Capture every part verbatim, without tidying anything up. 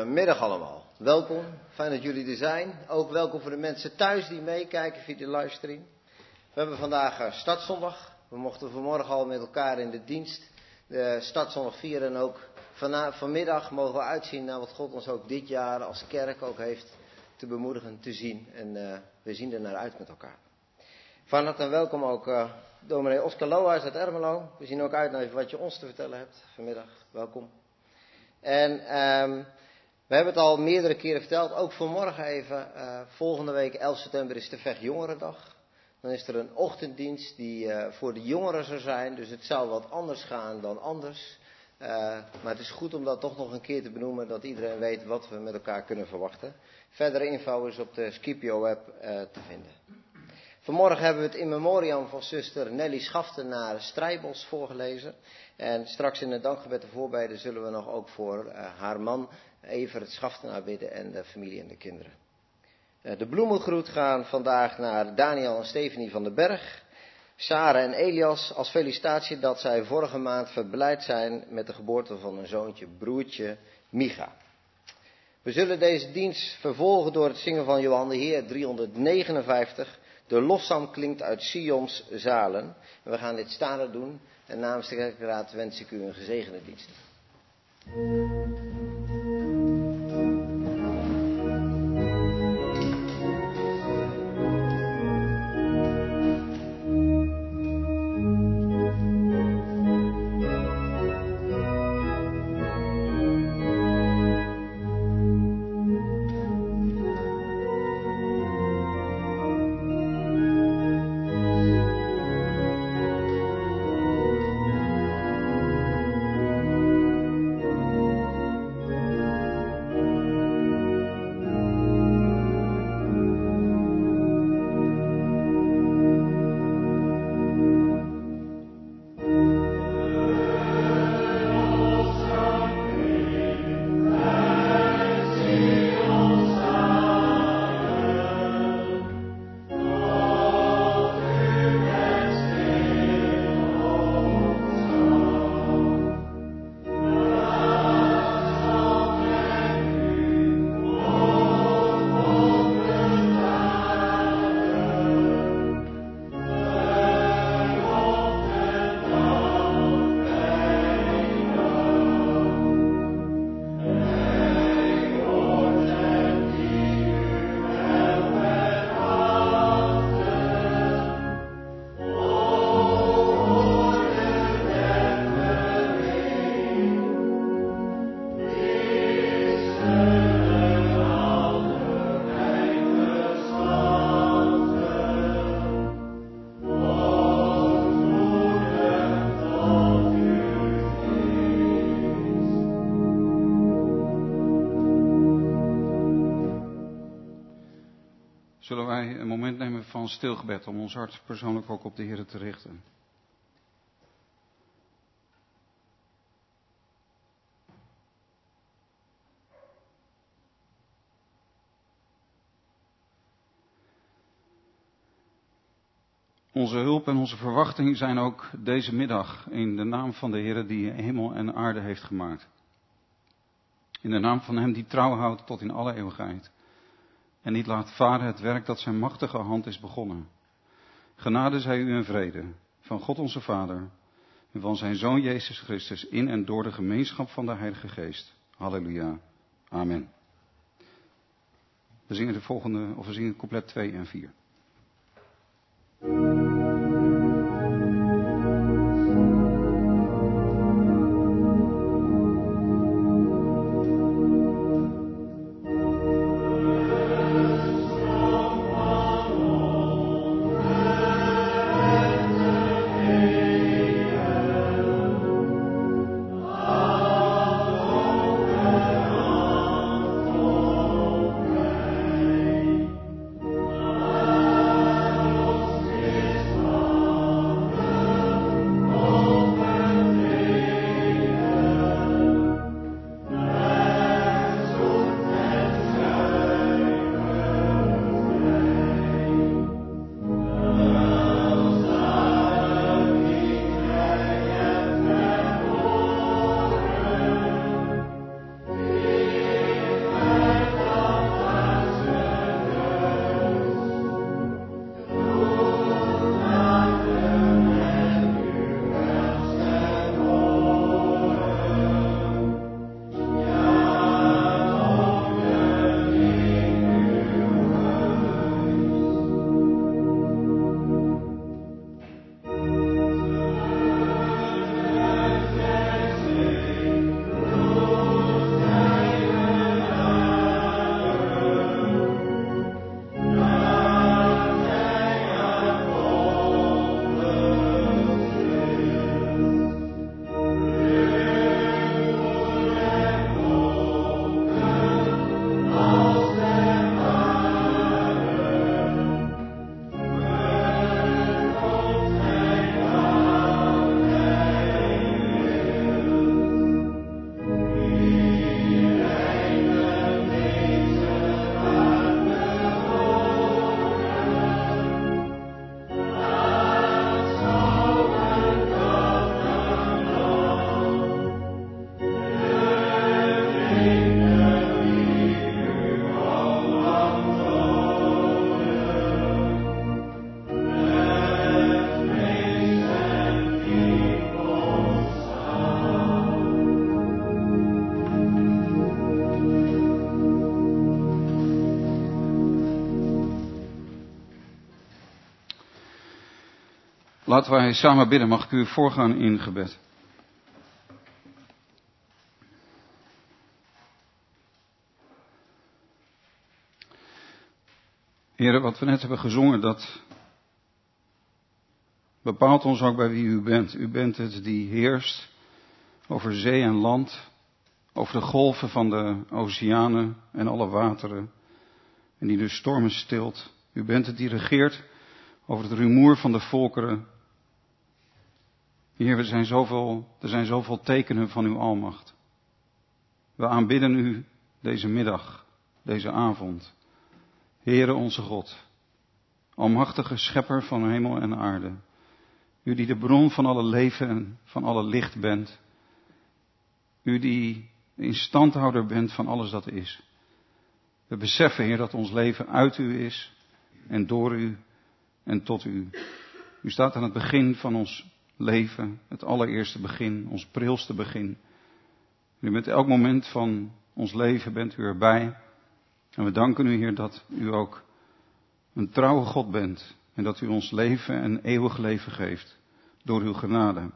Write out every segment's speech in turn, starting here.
Goedemiddag allemaal. Welkom. Fijn dat jullie er zijn. Ook welkom voor de mensen thuis die meekijken via de livestream. We hebben vandaag uh, startzondag. We mochten vanmorgen al met elkaar in de dienst de startzondag vieren. En ook vana- vanmiddag mogen we uitzien naar wat God ons ook dit jaar als kerk ook heeft te bemoedigen, te zien. En uh, we zien er naar uit met elkaar. Van harte welkom ook uh, dominee Oscar Lohuis uit Ermelo. We zien ook uit naar wat je ons te vertellen hebt vanmiddag. Welkom. En um, we hebben het al meerdere keren verteld, ook vanmorgen even. Uh, volgende week, elf september, is de Vecht Jongerendag. Dan is er een ochtenddienst die uh, voor de jongeren zou zijn. Dus het zou wat anders gaan dan anders. Uh, maar het is goed om dat toch nog een keer te benoemen, dat iedereen weet wat we met elkaar kunnen verwachten. Verdere info is op de Scipio-app uh, te vinden. Vanmorgen hebben we het in memoriam van zuster Nelly Schaften naar Strijbos voorgelezen. En straks in het dankgebed de voorbeden zullen we nog ook voor uh, haar man Evert Schaften aanbidden en de familie en de kinderen. Uh, de bloemengroet gaan vandaag naar Daniel en Stephanie van den Berg. Sarah en Elias als felicitatie dat zij vorige maand verblijd zijn met de geboorte van hun zoontje, broertje Micha. We zullen deze dienst vervolgen door het zingen van Johan de Heer driehonderdnegenenvijftig. De lofzang klinkt uit Sions zalen. En we gaan dit staande doen. En namens de kerkraad wens ik u een gezegende dienst. Zullen wij een moment nemen van stilgebed om ons hart persoonlijk ook op de Heer te richten. Onze hulp en onze verwachting zijn ook deze middag in de naam van de Heer die hemel en aarde heeft gemaakt. In de naam van Hem die trouw houdt tot in alle eeuwigheid. En niet laat varen het werk dat zijn machtige hand is begonnen. Genade zij u en vrede van God onze Vader en van zijn Zoon Jezus Christus in en door de gemeenschap van de Heilige Geest. Halleluja. Amen. We zingen de volgende, of we zingen couplet twee en vier. Amen. Laten wij samen bidden. Mag ik u voorgaan in gebed? Heren, wat we net hebben gezongen, dat bepaalt ons ook bij wie u bent. U bent het die heerst over zee en land, over de golven van de oceanen en alle wateren, en die de stormen stilt. U bent het die regeert over het rumoer van de volkeren. Heer, er zijn zoveel, er zijn zoveel tekenen van uw almacht. We aanbidden u deze middag, deze avond. Heere onze God, almachtige schepper van hemel en aarde. U die de bron van alle leven en van alle licht bent. U die de instandhouder bent van alles dat is. We beseffen, Heer, dat ons leven uit u is en door u en tot u. U staat aan het begin van ons leven, het allereerste begin, ons prilste begin. U bent elk moment van ons leven, bent u erbij. En we danken u, Heer, dat u ook een trouwe God bent. En dat u ons leven en eeuwig leven geeft door uw genade.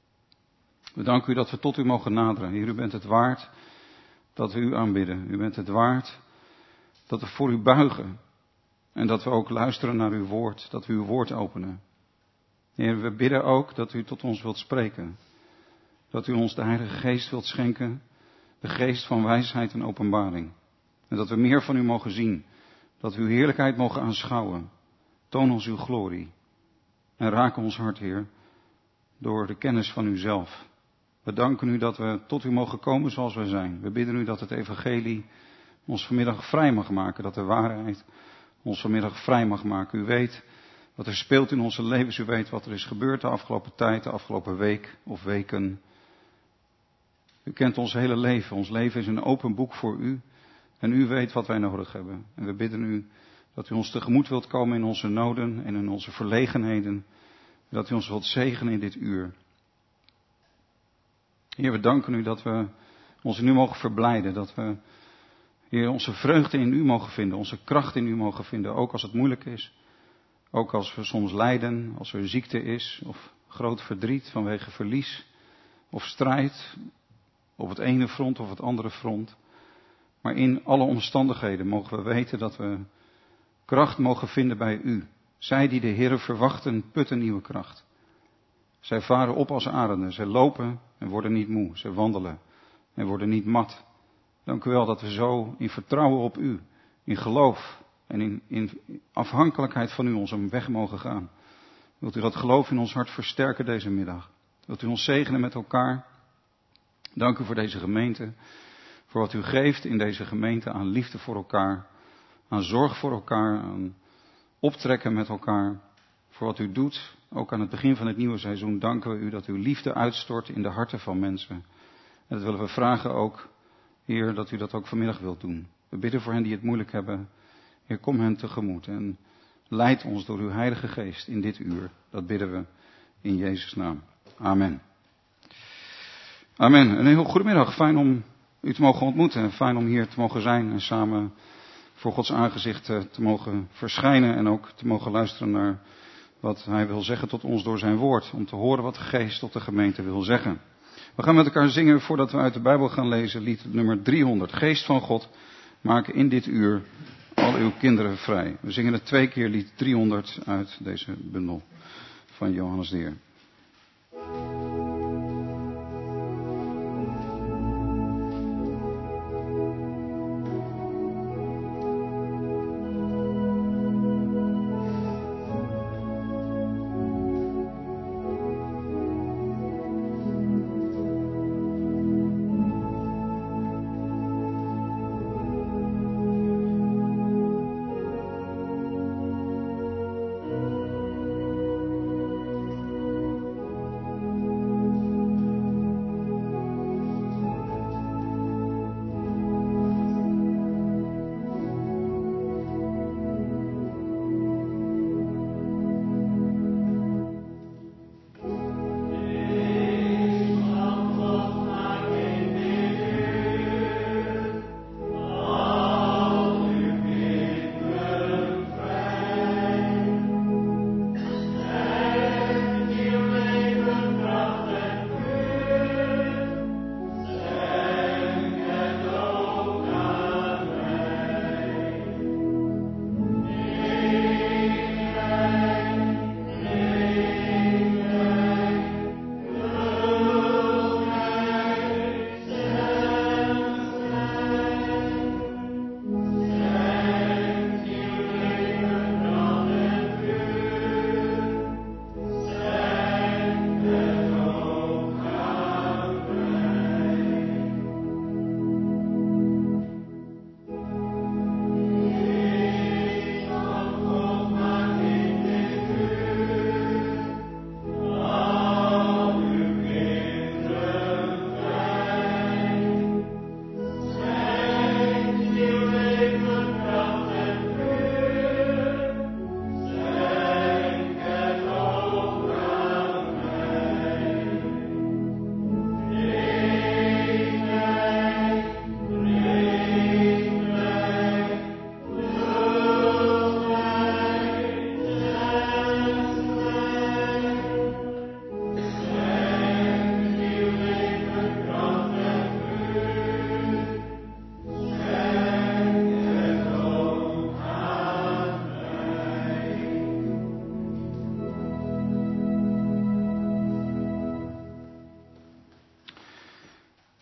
We danken u dat we tot u mogen naderen. Heer, u bent het waard dat we u aanbidden. U bent het waard dat we voor u buigen. En dat we ook luisteren naar uw woord, dat we uw woord openen. Heer, we bidden ook dat u tot ons wilt spreken. Dat u ons de Heilige Geest wilt schenken, de geest van wijsheid en openbaring. En dat we meer van u mogen zien, dat we uw heerlijkheid mogen aanschouwen. Toon ons uw glorie en raak ons hart, Heer, door de kennis van uzelf. We danken u dat we tot u mogen komen zoals we zijn. We bidden u dat het evangelie ons vanmiddag vrij mag maken, dat de waarheid ons vanmiddag vrij mag maken. U weet wat er speelt in onze levens, u weet wat er is gebeurd de afgelopen tijd, de afgelopen week of weken. U kent ons hele leven, ons leven is een open boek voor u en u weet wat wij nodig hebben. En we bidden u dat u ons tegemoet wilt komen in onze noden en in onze verlegenheden. Dat u ons wilt zegenen in dit uur. Heer, we danken u dat we ons in u mogen verblijden. Dat we, Heer, onze vreugde in u mogen vinden. Onze kracht in u mogen vinden. Ook als het moeilijk is. Ook als we soms lijden. Als er ziekte is. Of groot verdriet vanwege verlies. Of strijd. Op het ene front of het andere front. Maar in alle omstandigheden mogen we weten dat we kracht mogen vinden bij u. Zij die de Heere verwachten, putten nieuwe kracht. Zij varen op als arenden. Zij lopen en worden niet moe. Zij wandelen en worden niet mat. Dank u wel dat we zo in vertrouwen op u, in geloof en in, in afhankelijkheid van u onze weg mogen gaan. Wilt u dat geloof in ons hart versterken deze middag? Wilt u ons zegenen met elkaar? Dank u voor deze gemeente. Voor wat u geeft in deze gemeente aan liefde voor elkaar. Aan zorg voor elkaar. Aan optrekken met elkaar. Voor wat u doet, ook aan het begin van het nieuwe seizoen, danken we u dat uw liefde uitstort in de harten van mensen. En dat willen we vragen ook, Heer, dat u dat ook vanmiddag wilt doen. We bidden voor hen die het moeilijk hebben. Heer, kom hen tegemoet en leid ons door uw Heilige Geest in dit uur. Dat bidden we in Jezus' naam. Amen. Amen. Een heel goedemiddag. Fijn om u te mogen ontmoeten. En fijn om hier te mogen zijn en samen voor Gods aangezicht te mogen verschijnen. En ook te mogen luisteren naar wat hij wil zeggen tot ons door zijn woord. Om te horen wat de Geest tot de gemeente wil zeggen. We gaan met elkaar zingen voordat we uit de Bijbel gaan lezen. Lied nummer driehonderd. Geest van God, maak in dit uur al uw kinderen vrij. We zingen het twee keer, lied driehonderd uit deze bundel van Johannes de Heer. Thank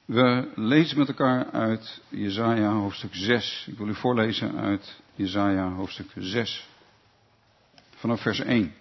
We lezen met elkaar uit Jesaja hoofdstuk zes. Ik wil u voorlezen uit Jesaja hoofdstuk zes. Vanaf vers één.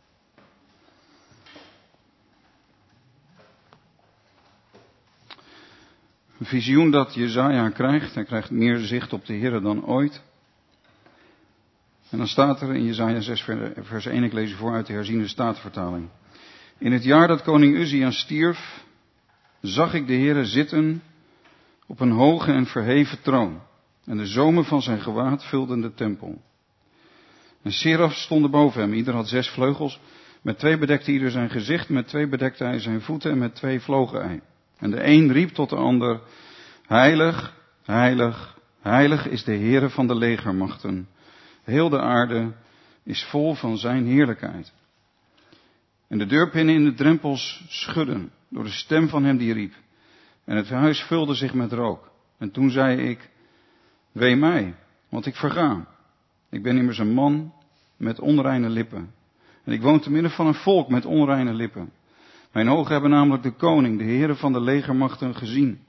Een visioen dat Jesaja krijgt. Hij krijgt meer zicht op de Heere dan ooit. En dan staat er in Jesaja zes vers één, ik lees u voor uit de herziene statenvertaling. In het jaar dat koning Uzia stierf, zag ik de Heere zitten op een hoge en verheven troon. En de zomen van zijn gewaad vulden de tempel. En serafs stonden boven hem, ieder had zes vleugels. Met twee bedekte ieder zijn gezicht, met twee bedekte hij zijn voeten en met twee vlogen hij. En de een riep tot de ander, heilig, heilig, heilig is de Heere van de legermachten. Heel de aarde is vol van zijn heerlijkheid. En de deurpinnen in de drempels schudden door de stem van hem die riep. En het huis vulde zich met rook. En toen zei ik, wee mij, want ik verga. Ik ben immers een man met onreine lippen. En ik woon te midden van een volk met onreine lippen. Mijn ogen hebben namelijk de koning, de Heere van de legermachten, gezien.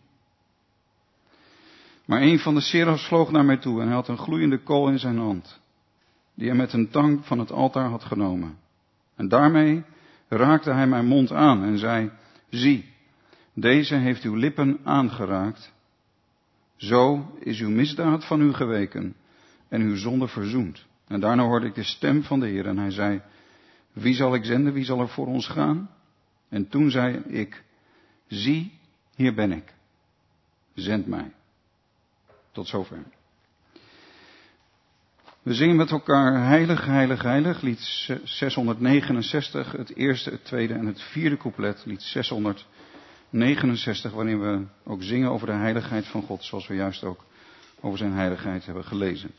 Maar een van de serafs vloog naar mij toe en hij had een gloeiende kool in zijn hand, die hij met een tang van het altaar had genomen. En daarmee raakte hij mijn mond aan en zei, zie, deze heeft uw lippen aangeraakt. Zo is uw misdaad van u geweken en uw zonde verzoend. En daarna hoorde ik de stem van de Heer en hij zei, wie zal ik zenden, wie zal er voor ons gaan? En toen zei ik, zie, hier ben ik. Zend mij. Tot zover. We zingen met elkaar heilig, heilig, heilig, lied zeshonderdnegenenzestig, het eerste, het tweede en het vierde couplet, lied zeshonderdnegenenzestig, waarin we ook zingen over de heiligheid van God, zoals we juist ook over zijn heiligheid hebben gelezen.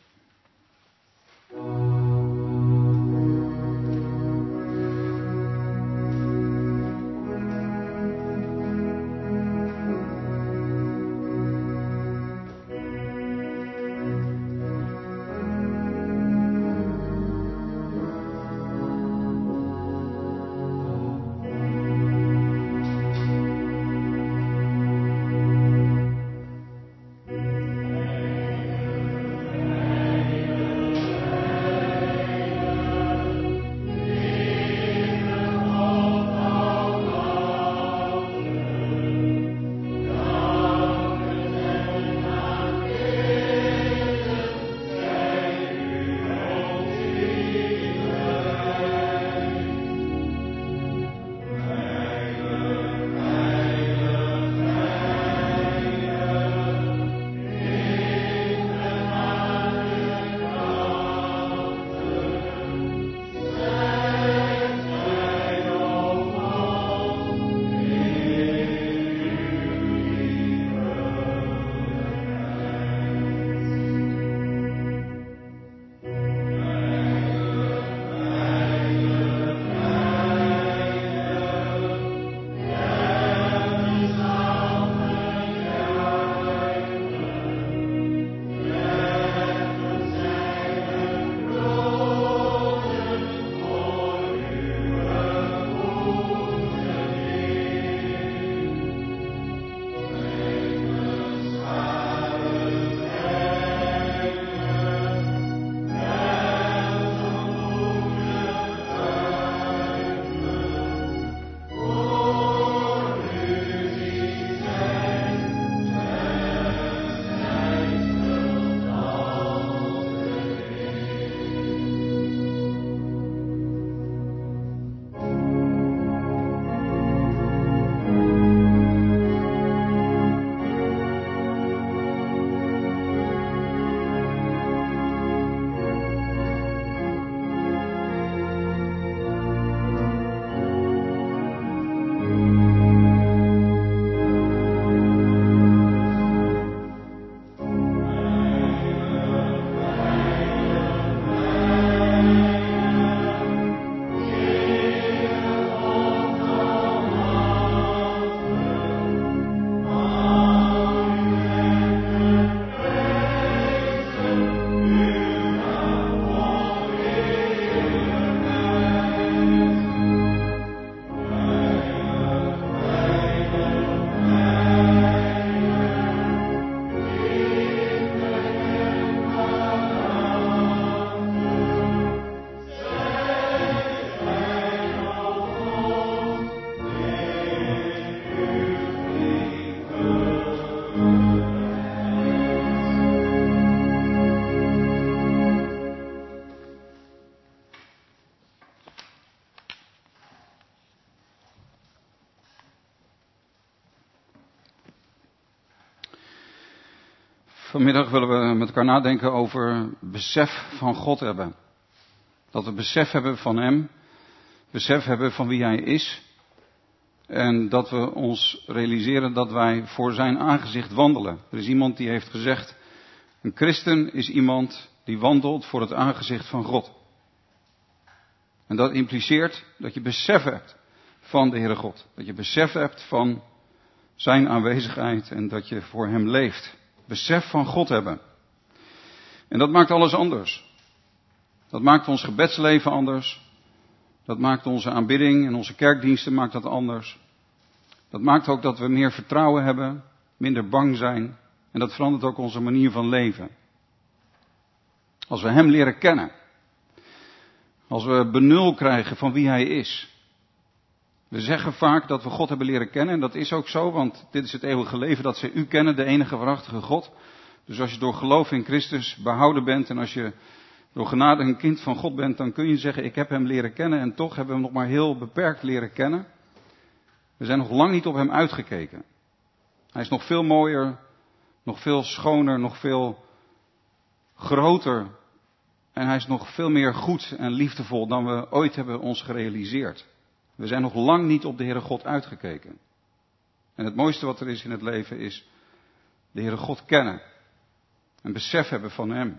Vanmiddag willen we met elkaar nadenken over besef van God hebben. Dat we besef hebben van Hem, besef hebben van wie Hij is. En dat we ons realiseren dat wij voor Zijn aangezicht wandelen. Er is iemand die heeft gezegd, een christen is iemand die wandelt voor het aangezicht van God. En dat impliceert dat je besef hebt van de Heere God. Dat je besef hebt van Zijn aanwezigheid en dat je voor Hem leeft. Besef van God hebben. En dat maakt alles anders. Dat maakt ons gebedsleven anders. Dat maakt onze aanbidding en onze kerkdiensten maakt dat anders. Dat maakt ook dat we meer vertrouwen hebben, minder bang zijn. En dat verandert ook onze manier van leven. Als we Hem leren kennen. Als we benul krijgen van wie Hij is. We zeggen vaak dat we God hebben leren kennen en dat is ook zo, want dit is het eeuwige leven dat zij U kennen, de enige waarachtige God. Dus als je door geloof in Christus behouden bent en als je door genade een kind van God bent, dan kun je zeggen ik heb Hem leren kennen en toch hebben we Hem nog maar heel beperkt leren kennen. We zijn nog lang niet op Hem uitgekeken. Hij is nog veel mooier, nog veel schoner, nog veel groter en Hij is nog veel meer goed en liefdevol dan we ooit hebben ons gerealiseerd. We zijn nog lang niet op de Heere God uitgekeken. En het mooiste wat er is in het leven is de Heere God kennen. En besef hebben van Hem.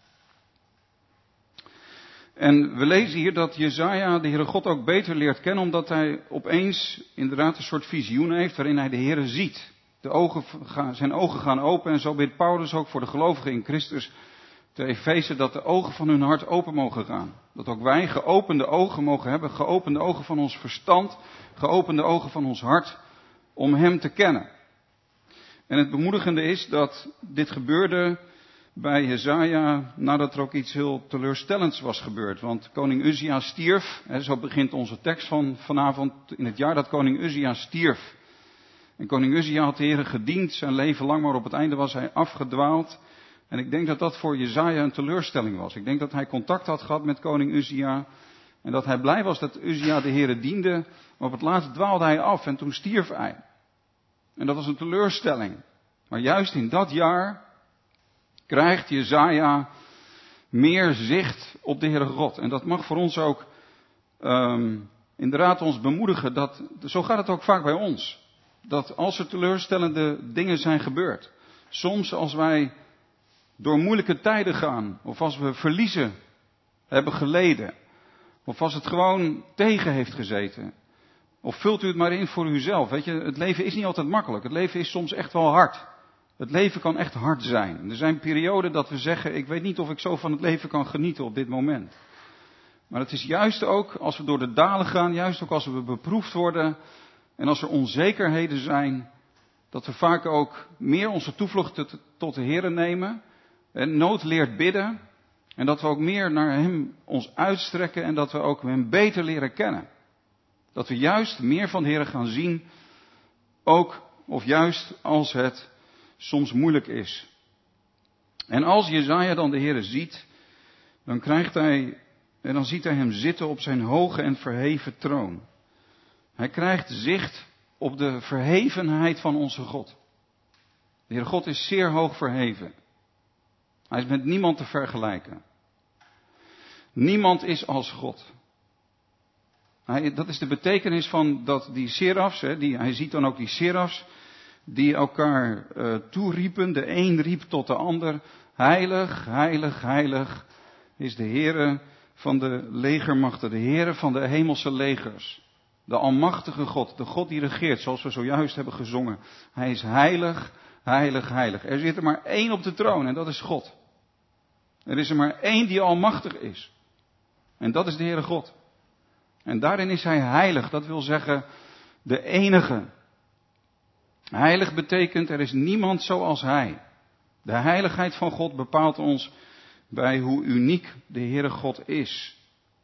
En we lezen hier dat Jesaja de Heere God ook beter leert kennen, omdat hij opeens inderdaad een soort visioen heeft waarin hij de Heere ziet. De ogen, zijn ogen gaan open en zo bidt Paulus ook voor de gelovigen in Christus te Efeze dat de ogen van hun hart open mogen gaan. Dat ook wij geopende ogen mogen hebben, geopende ogen van ons verstand, geopende ogen van ons hart, om Hem te kennen. En het bemoedigende is dat dit gebeurde bij Jesaja nadat er ook iets heel teleurstellends was gebeurd. Want koning Uzia stierf, hè, zo begint onze tekst van vanavond, in het jaar dat koning Uzia stierf. En koning Uzia had de Heere gediend zijn leven lang, maar op het einde was hij afgedwaald. En ik denk dat dat voor Jesaja een teleurstelling was. Ik denk dat hij contact had gehad met koning Uzia. En dat hij blij was dat Uzia de Heere diende. Maar op het laatst dwaalde hij af en toen stierf hij. En dat was een teleurstelling. Maar juist in dat jaar krijgt Jesaja meer zicht op de Heere God. En dat mag voor ons ook um, inderdaad ons bemoedigen. Dat, zo gaat het ook vaak bij ons. Dat als er teleurstellende dingen zijn gebeurd. Soms als wij door moeilijke tijden gaan, of als we verliezen hebben geleden, of als het gewoon tegen heeft gezeten. Of vult u het maar in voor uzelf. Weet je, het leven is niet altijd makkelijk. Het leven is soms echt wel hard. Het leven kan echt hard zijn. Er zijn perioden dat we zeggen, ik weet niet of ik zo van het leven kan genieten op dit moment. Maar het is juist ook als we door de dalen gaan, juist ook als we beproefd worden en als er onzekerheden zijn, dat we vaak ook meer onze toevlucht tot de Heere nemen. En nood leert bidden. En dat we ook meer naar Hem ons uitstrekken. En dat we ook Hem beter leren kennen. Dat we juist meer van de Heere gaan zien. Ook of juist als het soms moeilijk is. En als Jesaja dan de Heere ziet. Dan krijgt hij. En dan ziet hij Hem zitten op zijn hoge en verheven troon. Hij krijgt zicht op de verhevenheid van onze God. De Heere God is zeer hoog verheven. Hij is met niemand te vergelijken. Niemand is als God. Hij, dat is de betekenis van dat die serafs, hè, die, hij ziet dan ook die serafs, die elkaar uh, toeriepen. De een riep tot de ander, heilig, heilig, heilig is de Heere van de legermachten, de Heere van de hemelse legers. De almachtige God, de God die regeert, zoals we zojuist hebben gezongen. Hij is heilig, heilig, heilig. Er zit er maar één op de troon en dat is God. Er is er maar één die almachtig is. En dat is de Heere God. En daarin is Hij heilig. Dat wil zeggen de enige. Heilig betekent er is niemand zoals Hij. De heiligheid van God bepaalt ons bij hoe uniek de Heere God is.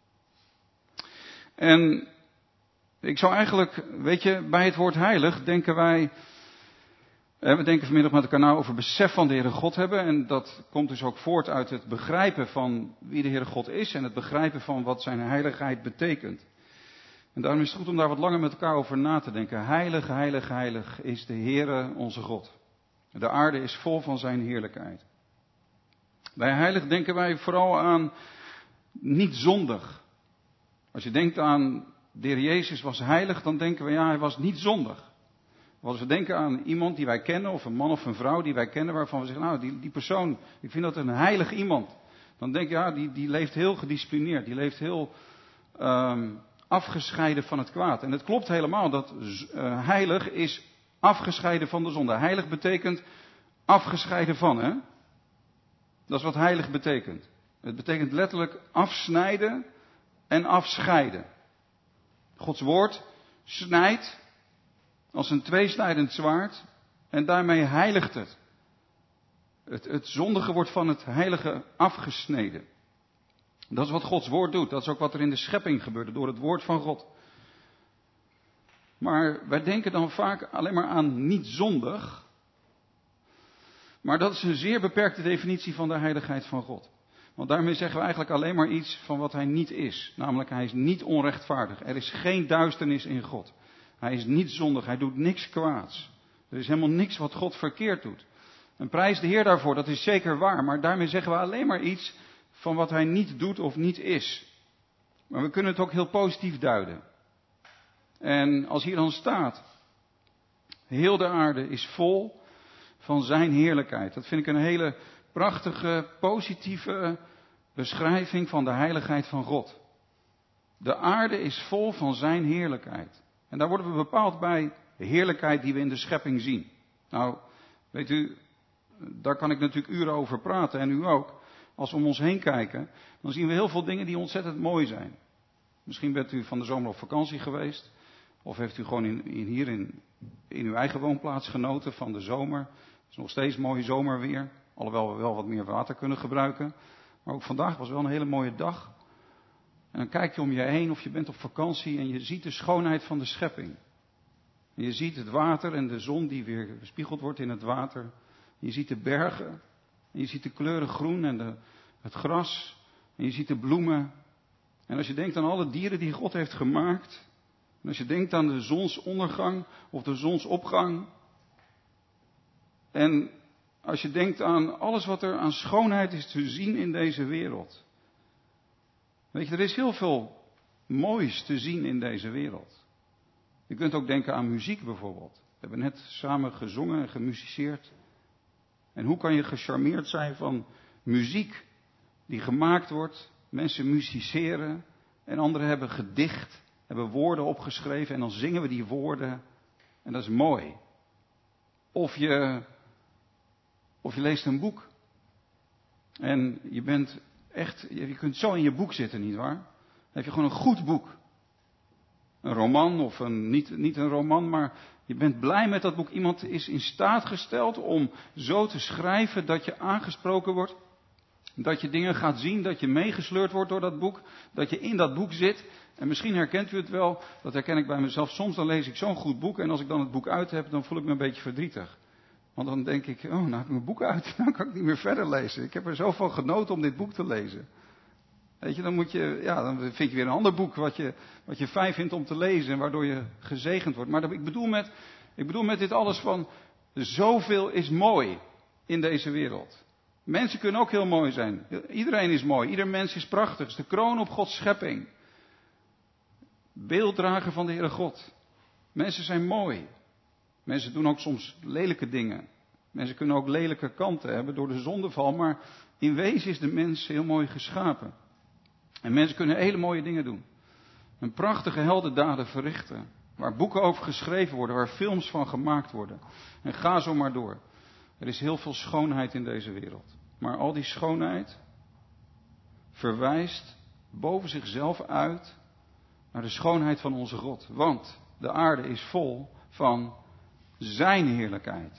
En ik zou eigenlijk, weet je, bij het woord heilig denken wij. We denken vanmiddag met elkaar nou over besef van de Heere God hebben. En dat komt dus ook voort uit het begrijpen van wie de Heere God is. En het begrijpen van wat zijn heiligheid betekent. En daarom is het goed om daar wat langer met elkaar over na te denken. Heilig, heilig, heilig is de Heere onze God. De aarde is vol van zijn heerlijkheid. Bij heilig denken wij vooral aan niet zondig. Als je denkt aan de Heer Jezus was heilig, dan denken we ja, hij was niet zondig. Als we denken aan iemand die wij kennen, of een man of een vrouw die wij kennen, waarvan we zeggen, nou die, die persoon, ik vind dat een heilig iemand. Dan denk je, ja, die, die leeft heel gedisciplineerd, die leeft heel um, afgescheiden van het kwaad. En het klopt helemaal, dat uh, heilig is afgescheiden van de zonde. Heilig betekent afgescheiden van, hè? Dat is wat heilig betekent. Het betekent letterlijk afsnijden en afscheiden. Gods woord snijdt als een tweesnijdend zwaard en daarmee heiligt het. Het, het zondige wordt van het heilige afgesneden. Dat is wat Gods woord doet. Dat is ook wat er in de schepping gebeurde door het woord van God. Maar wij denken dan vaak alleen maar aan niet zondig. Maar dat is een zeer beperkte definitie van de heiligheid van God. Want daarmee zeggen we eigenlijk alleen maar iets van wat hij niet is. Namelijk, hij is niet onrechtvaardig. Er is geen duisternis in God. Hij is niet zondig. Hij doet niks kwaads. Er is helemaal niks wat God verkeerd doet. En prijs de Heer daarvoor, dat is zeker waar. Maar daarmee zeggen we alleen maar iets van wat hij niet doet of niet is. Maar we kunnen het ook heel positief duiden. En als hier dan staat, heel de aarde is vol van zijn heerlijkheid. Dat vind ik een hele prachtige, positieve beschrijving van de heiligheid van God. De aarde is vol van zijn heerlijkheid. En daar worden we bepaald bij de heerlijkheid die we in de schepping zien. Nou, weet u, daar kan ik natuurlijk uren over praten en u ook. Als we om ons heen kijken, dan zien we heel veel dingen die ontzettend mooi zijn. Misschien bent u van de zomer op vakantie geweest. Of heeft u gewoon in, in, hier in, in uw eigen woonplaats genoten van de zomer. Het is nog steeds mooi zomerweer. Alhoewel we wel wat meer water kunnen gebruiken. Maar ook vandaag was wel een hele mooie dag. En dan kijk je om je heen of je bent op vakantie en je ziet de schoonheid van de schepping. En je ziet het water en de zon die weer gespiegeld wordt in het water. Je ziet de bergen. En je ziet de kleuren groen en de, het gras. En je ziet de bloemen. En als je denkt aan alle dieren die God heeft gemaakt. En als je denkt aan de zonsondergang of de zonsopgang. En als je denkt aan alles wat er aan schoonheid is te zien in deze wereld. Weet je, er is heel veel moois te zien in deze wereld. Je kunt ook denken aan muziek bijvoorbeeld. We hebben net samen gezongen en gemusiceerd. En hoe kan je gecharmeerd zijn van muziek die gemaakt wordt. Mensen musiceren en anderen hebben gedicht, hebben woorden opgeschreven en dan zingen we die woorden. En dat is mooi. Of je, of je leest een boek. En je bent echt, je kunt zo in je boek zitten, nietwaar? Dan heb je gewoon een goed boek. Een roman of een, niet, niet een roman, maar je bent blij met dat boek. Iemand is in staat gesteld om zo te schrijven dat je aangesproken wordt. Dat je dingen gaat zien, dat je meegesleurd wordt door dat boek. Dat je in dat boek zit. En misschien herkent u het wel, dat herken ik bij mezelf. Soms dan lees ik zo'n goed boek en als ik dan het boek uit heb, dan voel ik me een beetje verdrietig. Want dan denk ik, oh, nou heb ik mijn boek uit, dan kan ik niet meer verder lezen. Ik heb er zoveel genoten om dit boek te lezen. Weet je, dan moet je, ja, dan vind je weer een ander boek wat je, wat je fijn vindt om te lezen en waardoor je gezegend wordt. Maar dat, ik bedoel met, ik bedoel met dit alles van, zoveel is mooi in deze wereld. Mensen kunnen ook heel mooi zijn. Iedereen is mooi, ieder mens is prachtig. Het is de kroon op Gods schepping. Beelddrager van de Heere God. Mensen zijn mooi. Mensen doen ook soms lelijke dingen. Mensen kunnen ook lelijke kanten hebben door de zondeval, maar in wezen is de mens heel mooi geschapen. En mensen kunnen hele mooie dingen doen. Een prachtige heldendaden verrichten. Waar boeken over geschreven worden, waar films van gemaakt worden. En ga zo maar door. Er is heel veel schoonheid in deze wereld. Maar al die schoonheid verwijst boven zichzelf uit naar de schoonheid van onze God. Want de aarde is vol van zijn heerlijkheid.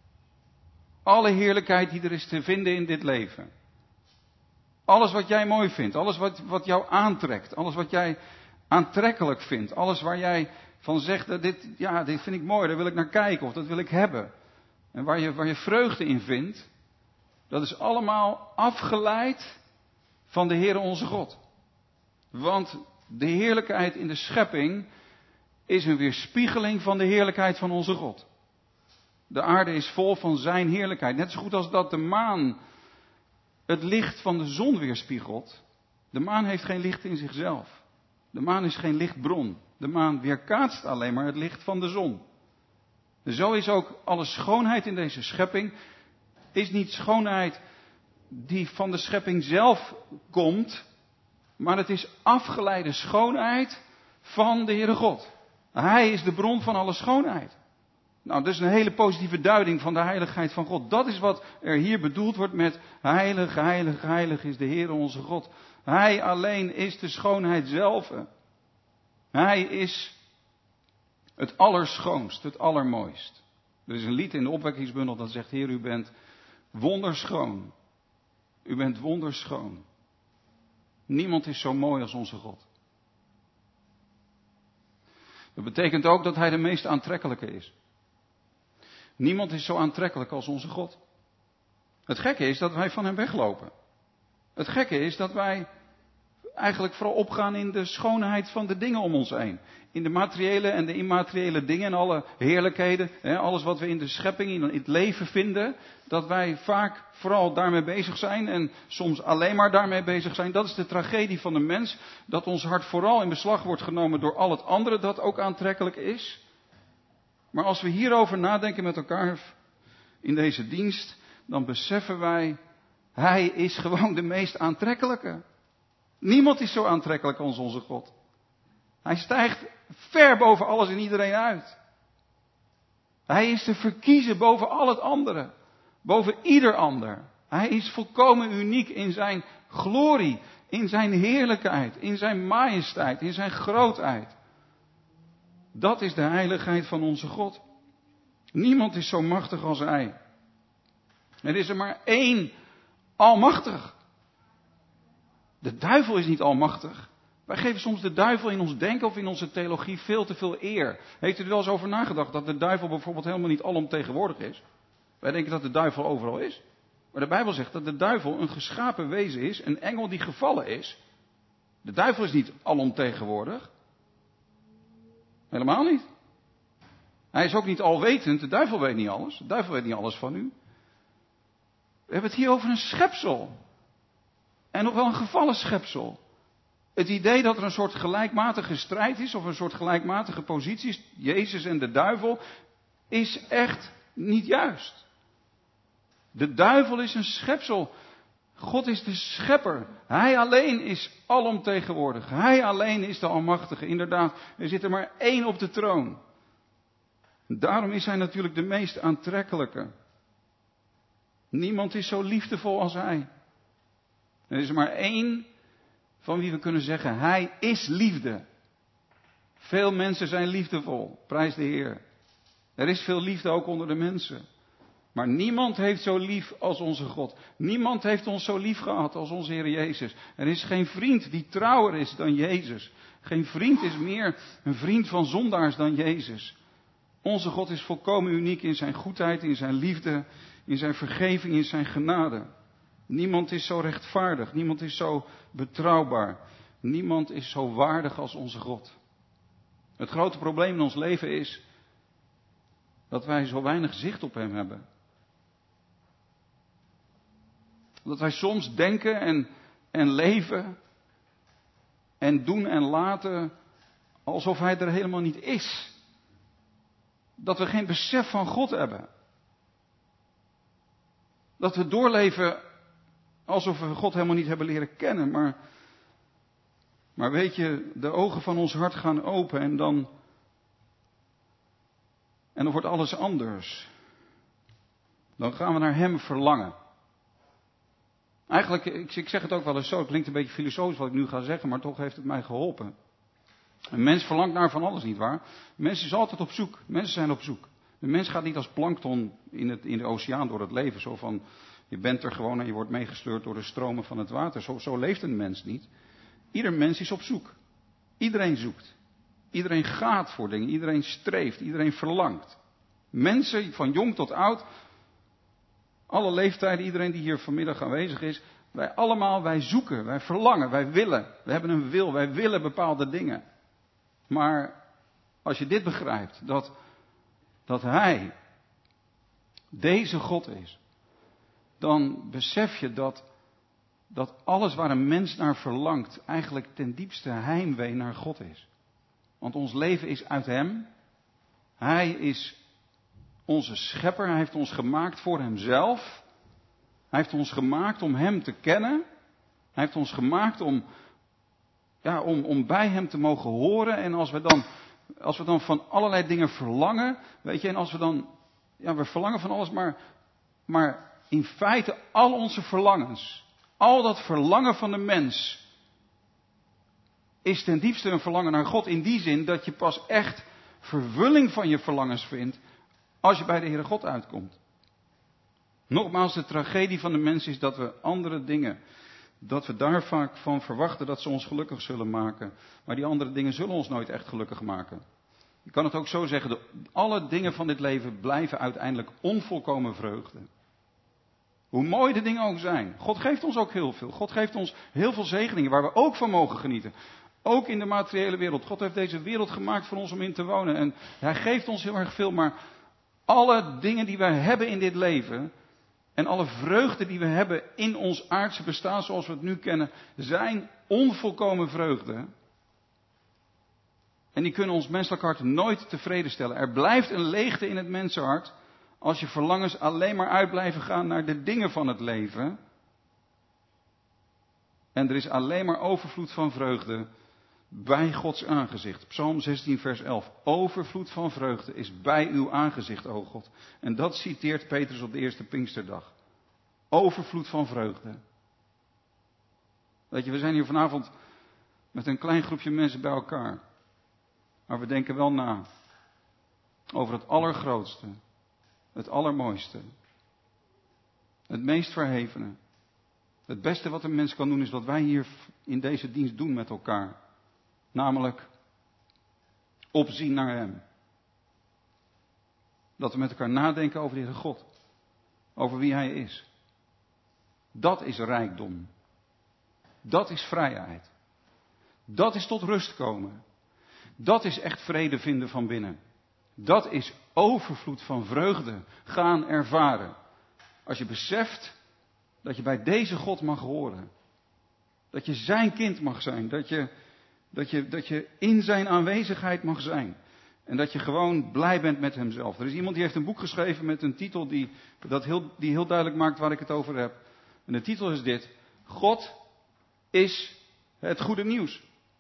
Alle heerlijkheid die er is te vinden in dit leven. Alles wat jij mooi vindt, alles wat, wat jou aantrekt, alles wat jij aantrekkelijk vindt, alles waar jij van zegt, dat dit, ja, dit vind ik mooi, daar wil ik naar kijken of dat wil ik hebben. En waar je, waar je vreugde in vindt, dat is allemaal afgeleid van de Heere onze God. Want de heerlijkheid in de schepping is een weerspiegeling van de heerlijkheid van onze God. De aarde is vol van zijn heerlijkheid. Net zo goed als dat de maan het licht van de zon weerspiegelt. De maan heeft geen licht in zichzelf. De maan is geen lichtbron. De maan weerkaatst alleen maar het licht van de zon. Zo is ook alle schoonheid in deze schepping, is niet schoonheid die van de schepping zelf komt, maar het is afgeleide schoonheid van de Heere God. Hij is de bron van alle schoonheid. Nou, dat is een hele positieve duiding van de heiligheid van God. Dat is wat er hier bedoeld wordt met heilig, heilig, heilig is de Heere onze God. Hij alleen is de schoonheid zelf. Hij is het allerschoonst, het allermooist. Er is een lied in de opwekkingsbundel dat zegt, Heer, u bent wonderschoon. U bent wonderschoon. Niemand is zo mooi als onze God. Dat betekent ook dat hij de meest aantrekkelijke is. Niemand is zo aantrekkelijk als onze God. Het gekke is dat wij van hem weglopen. Het gekke is dat wij eigenlijk vooral opgaan in de schoonheid van de dingen om ons heen. In de materiële en de immateriële dingen en alle heerlijkheden. Hè, alles wat we in de schepping, in het leven vinden. Dat wij vaak vooral daarmee bezig zijn en soms alleen maar daarmee bezig zijn. Dat is de tragedie van de mens. Dat ons hart vooral in beslag wordt genomen door al het andere dat ook aantrekkelijk is. Maar als we hierover nadenken met elkaar in deze dienst, dan beseffen wij, hij is gewoon de meest aantrekkelijke. Niemand is zo aantrekkelijk als onze God. Hij stijgt ver boven alles en iedereen uit. Hij is te verkiezen boven al het andere. Boven ieder ander. Hij is volkomen uniek in zijn glorie, in zijn heerlijkheid, in zijn majesteit, in zijn grootheid. Dat is de heiligheid van onze God. Niemand is zo machtig als hij. Er is er maar één almachtig. De duivel is niet almachtig. Wij geven soms de duivel in ons denken of in onze theologie veel te veel eer. Heeft u er wel eens over nagedacht dat de duivel bijvoorbeeld helemaal niet alomtegenwoordig is? Wij denken dat de duivel overal is. Maar de Bijbel zegt dat de duivel een geschapen wezen is, een engel die gevallen is. De duivel is niet alomtegenwoordig. Helemaal niet. Hij is ook niet alwetend. De duivel weet niet alles. De duivel weet niet alles van u. We hebben het hier over een schepsel. En nog wel een gevallen schepsel. Het idee dat er een soort gelijkmatige strijd is, of een soort gelijkmatige positie is, Jezus en de duivel, is echt niet juist. De duivel is een schepsel. God is de schepper. Hij alleen is alomtegenwoordig. Hij alleen is de almachtige. Inderdaad, er zit er maar één op de troon. Daarom is hij natuurlijk de meest aantrekkelijke. Niemand is zo liefdevol als hij. Er is er maar één van wie we kunnen zeggen, hij is liefde. Veel mensen zijn liefdevol, prijs de Heer. Er is veel liefde ook onder de mensen. Maar niemand heeft zo lief als onze God. Niemand heeft ons zo lief gehad als onze Heer Jezus. Er is geen vriend die trouwer is dan Jezus. Geen vriend is meer een vriend van zondaars dan Jezus. Onze God is volkomen uniek in zijn goedheid, in zijn liefde, in zijn vergeving, in zijn genade. Niemand is zo rechtvaardig, niemand is zo betrouwbaar. Niemand is zo waardig als onze God. Het grote probleem in ons leven is dat wij zo weinig zicht op hem hebben. Dat wij soms denken en, en leven en doen en laten alsof hij er helemaal niet is. Dat we geen besef van God hebben. Dat we doorleven alsof we God helemaal niet hebben leren kennen. Maar, maar weet je, de ogen van ons hart gaan open en dan, en dan wordt alles anders. Dan gaan we naar hem verlangen. Eigenlijk, ik, ik zeg het ook wel eens zo, het klinkt een beetje filosofisch wat ik nu ga zeggen, maar toch heeft het mij geholpen. Een mens verlangt naar van alles, nietwaar? Een mens is altijd op zoek. Mensen zijn op zoek. De mens gaat niet als plankton in, het, in de oceaan door het leven. Zo van, je bent er gewoon en je wordt meegesleurd door de stromen van het water. Zo, zo leeft een mens niet. Ieder mens is op zoek. Iedereen zoekt. Iedereen gaat voor dingen. Iedereen streeft. Iedereen verlangt. Mensen, van jong tot oud. Alle leeftijden, iedereen die hier vanmiddag aanwezig is. Wij allemaal, wij zoeken, wij verlangen, wij willen. We hebben een wil, wij willen bepaalde dingen. Maar als je dit begrijpt, dat, dat hij deze God is, dan besef je dat, dat alles waar een mens naar verlangt eigenlijk ten diepste heimwee naar God is. Want ons leven is uit Hem. Hij is onze schepper. Hij heeft ons gemaakt voor Hemzelf. Hij heeft ons gemaakt om Hem te kennen. Hij heeft ons gemaakt om, ja, om, om bij Hem te mogen horen. En als we dan, als we dan van allerlei dingen verlangen, weet je, en als we dan, ja, we verlangen van alles, maar, maar in feite al onze verlangens, al dat verlangen van de mens, is ten diepste een verlangen naar God. In die zin dat je pas echt vervulling van je verlangens vindt als je bij de Heere God uitkomt. Nogmaals, de tragedie van de mens is dat we andere dingen, dat we daar vaak van verwachten dat ze ons gelukkig zullen maken. Maar die andere dingen zullen ons nooit echt gelukkig maken. Je kan het ook zo zeggen, de, alle dingen van dit leven blijven uiteindelijk onvolkomen vreugde. Hoe mooi de dingen ook zijn. God geeft ons ook heel veel. God geeft ons heel veel zegeningen waar we ook van mogen genieten. Ook in de materiële wereld. God heeft deze wereld gemaakt voor ons om in te wonen. En Hij geeft ons heel erg veel. Maar alle dingen die wij hebben in dit leven, en alle vreugde die we hebben in ons aardse bestaan zoals we het nu kennen, zijn onvolkomen vreugde. En die kunnen ons menselijk hart nooit tevreden stellen. Er blijft een leegte in het mensenhart als je verlangens alleen maar uit blijven gaan naar de dingen van het leven. En er is alleen maar overvloed van vreugde bij Gods aangezicht. Psalm zestien vers elf. Overvloed van vreugde is bij uw aangezicht, o God. En dat citeert Petrus op de eerste Pinksterdag. Overvloed van vreugde. Weet je, we zijn hier vanavond met een klein groepje mensen bij elkaar. Maar we denken wel na over het allergrootste, het allermooiste, het meest verhevene. Het beste wat een mens kan doen is wat wij hier in deze dienst doen met elkaar. Namelijk opzien naar Hem. Dat we met elkaar nadenken over de Heere God. Over wie Hij is. Dat is rijkdom. Dat is vrijheid. Dat is tot rust komen. Dat is echt vrede vinden van binnen. Dat is overvloed van vreugde gaan ervaren. Als je beseft dat je bij deze God mag horen. Dat je zijn kind mag zijn. Dat je, dat je, dat je in zijn aanwezigheid mag zijn. En dat je gewoon blij bent met Hemzelf. Er is iemand die heeft een boek geschreven met een titel die, dat heel, die heel duidelijk maakt waar ik het over heb. En de titel is dit. God is het goede nieuws.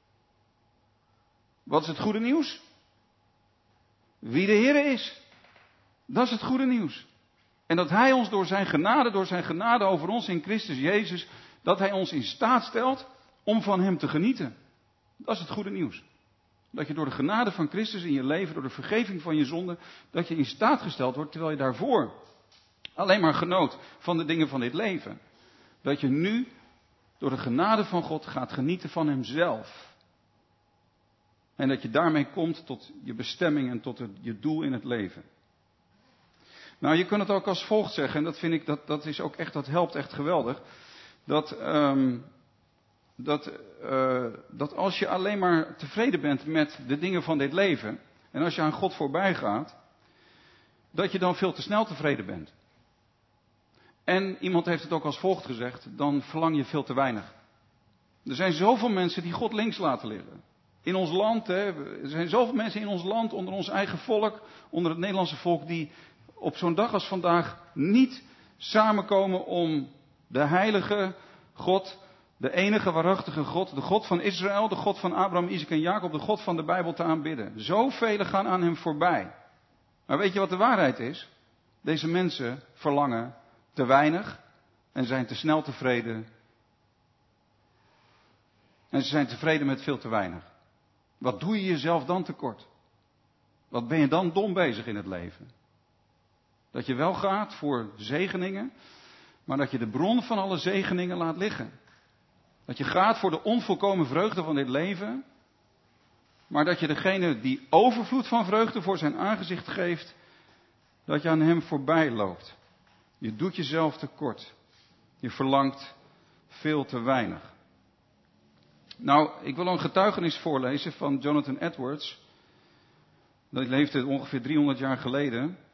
Wat is het goede nieuws? Wie de Heer is. Dat is het goede nieuws. En dat Hij ons door zijn genade, door zijn genade over ons in Christus Jezus, dat Hij ons in staat stelt om van Hem te genieten. Dat is het goede nieuws. Dat je door de genade van Christus in je leven, door de vergeving van je zonde, dat je in staat gesteld wordt, terwijl je daarvoor alleen maar genoot van de dingen van dit leven. Dat je nu door de genade van God gaat genieten van Hemzelf. En dat je daarmee komt tot je bestemming en tot het, je doel in het leven. Nou, je kunt het ook als volgt zeggen, en dat vind ik, dat, dat is ook echt, dat helpt echt geweldig. Dat, um, dat, uh, dat als je alleen maar tevreden bent met de dingen van dit leven, en als je aan God voorbij gaat, dat je dan veel te snel tevreden bent. En iemand heeft het ook als volgt gezegd, dan verlang je veel te weinig. Er zijn zoveel mensen die God links laten liggen. In ons land, hè, er zijn zoveel mensen in ons land, onder ons eigen volk, onder het Nederlandse volk, die op zo'n dag als vandaag niet samenkomen om de heilige God, de enige waarachtige God, de God van Israël, de God van Abraham, Isaac en Jacob, de God van de Bijbel te aanbidden. Zoveel gaan aan Hem voorbij. Maar weet je wat de waarheid is? Deze mensen verlangen te weinig en zijn te snel tevreden. En ze zijn tevreden met veel te weinig. Wat doe je jezelf dan tekort? Wat ben je dan dom bezig in het leven? Dat je wel gaat voor zegeningen, maar dat je de bron van alle zegeningen laat liggen. Dat je gaat voor de onvolkomen vreugde van dit leven, maar dat je degene die overvloed van vreugde voor zijn aangezicht geeft, dat je aan Hem voorbij loopt. Je doet jezelf tekort. Je verlangt veel te weinig. Nou, ik wil een getuigenis voorlezen van Jonathan Edwards. Dat leefde ongeveer driehonderd jaar geleden.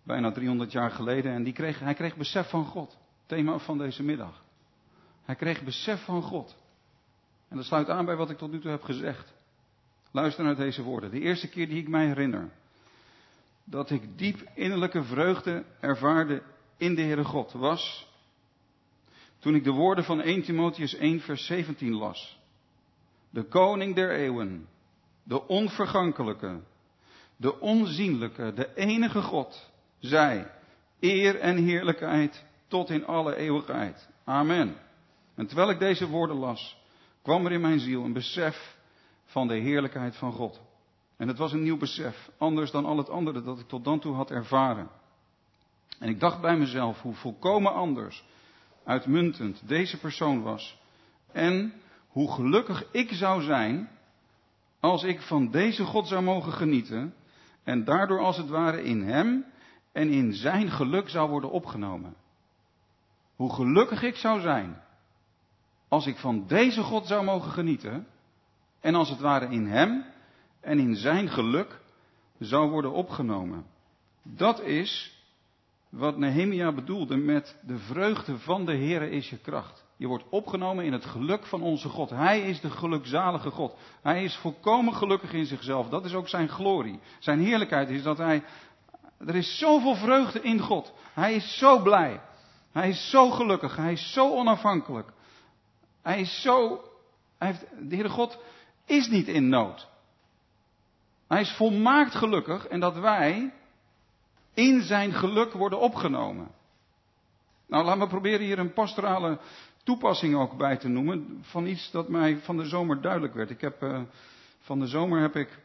bijna driehonderd jaar geleden. En die kreeg, hij kreeg besef van God. Thema van deze middag. Hij kreeg besef van God. En dat sluit aan bij wat ik tot nu toe heb gezegd. Luister naar deze woorden. De eerste keer die ik mij herinner dat ik diep innerlijke vreugde ervaarde in de Heere God was toen ik de woorden van eerste Timotheüs één vers zeventien las. De koning der eeuwen, de onvergankelijke, de onzienlijke, de enige God, zij, eer en heerlijkheid tot in alle eeuwigheid. Amen. En terwijl ik deze woorden las, kwam er in mijn ziel een besef van de heerlijkheid van God. En het was een nieuw besef, anders dan al het andere dat ik tot dan toe had ervaren. En ik dacht bij mezelf hoe volkomen anders, uitmuntend deze persoon was. En hoe gelukkig ik zou zijn als ik van deze God zou mogen genieten en daardoor als het ware in hem en in zijn geluk zou worden opgenomen. Hoe gelukkig ik zou zijn als ik van deze God zou mogen genieten en als het ware in hem en in zijn geluk zou worden opgenomen. Dat is wat Nehemia bedoelde met de vreugde van de Heere is je kracht. Je wordt opgenomen in het geluk van onze God. Hij is de gelukzalige God. Hij is volkomen gelukkig in zichzelf. Dat is ook zijn glorie. Zijn heerlijkheid is dat hij... Er is zoveel vreugde in God. Hij is zo blij. Hij is zo gelukkig. Hij is zo onafhankelijk. Hij is zo... Hij heeft, de Heere God is niet in nood. Hij is volmaakt gelukkig en dat wij in zijn geluk worden opgenomen. Nou, laten we proberen hier een pastorale toepassing ook bij te noemen van iets dat mij van de zomer duidelijk werd. Ik heb, uh, van de zomer heb ik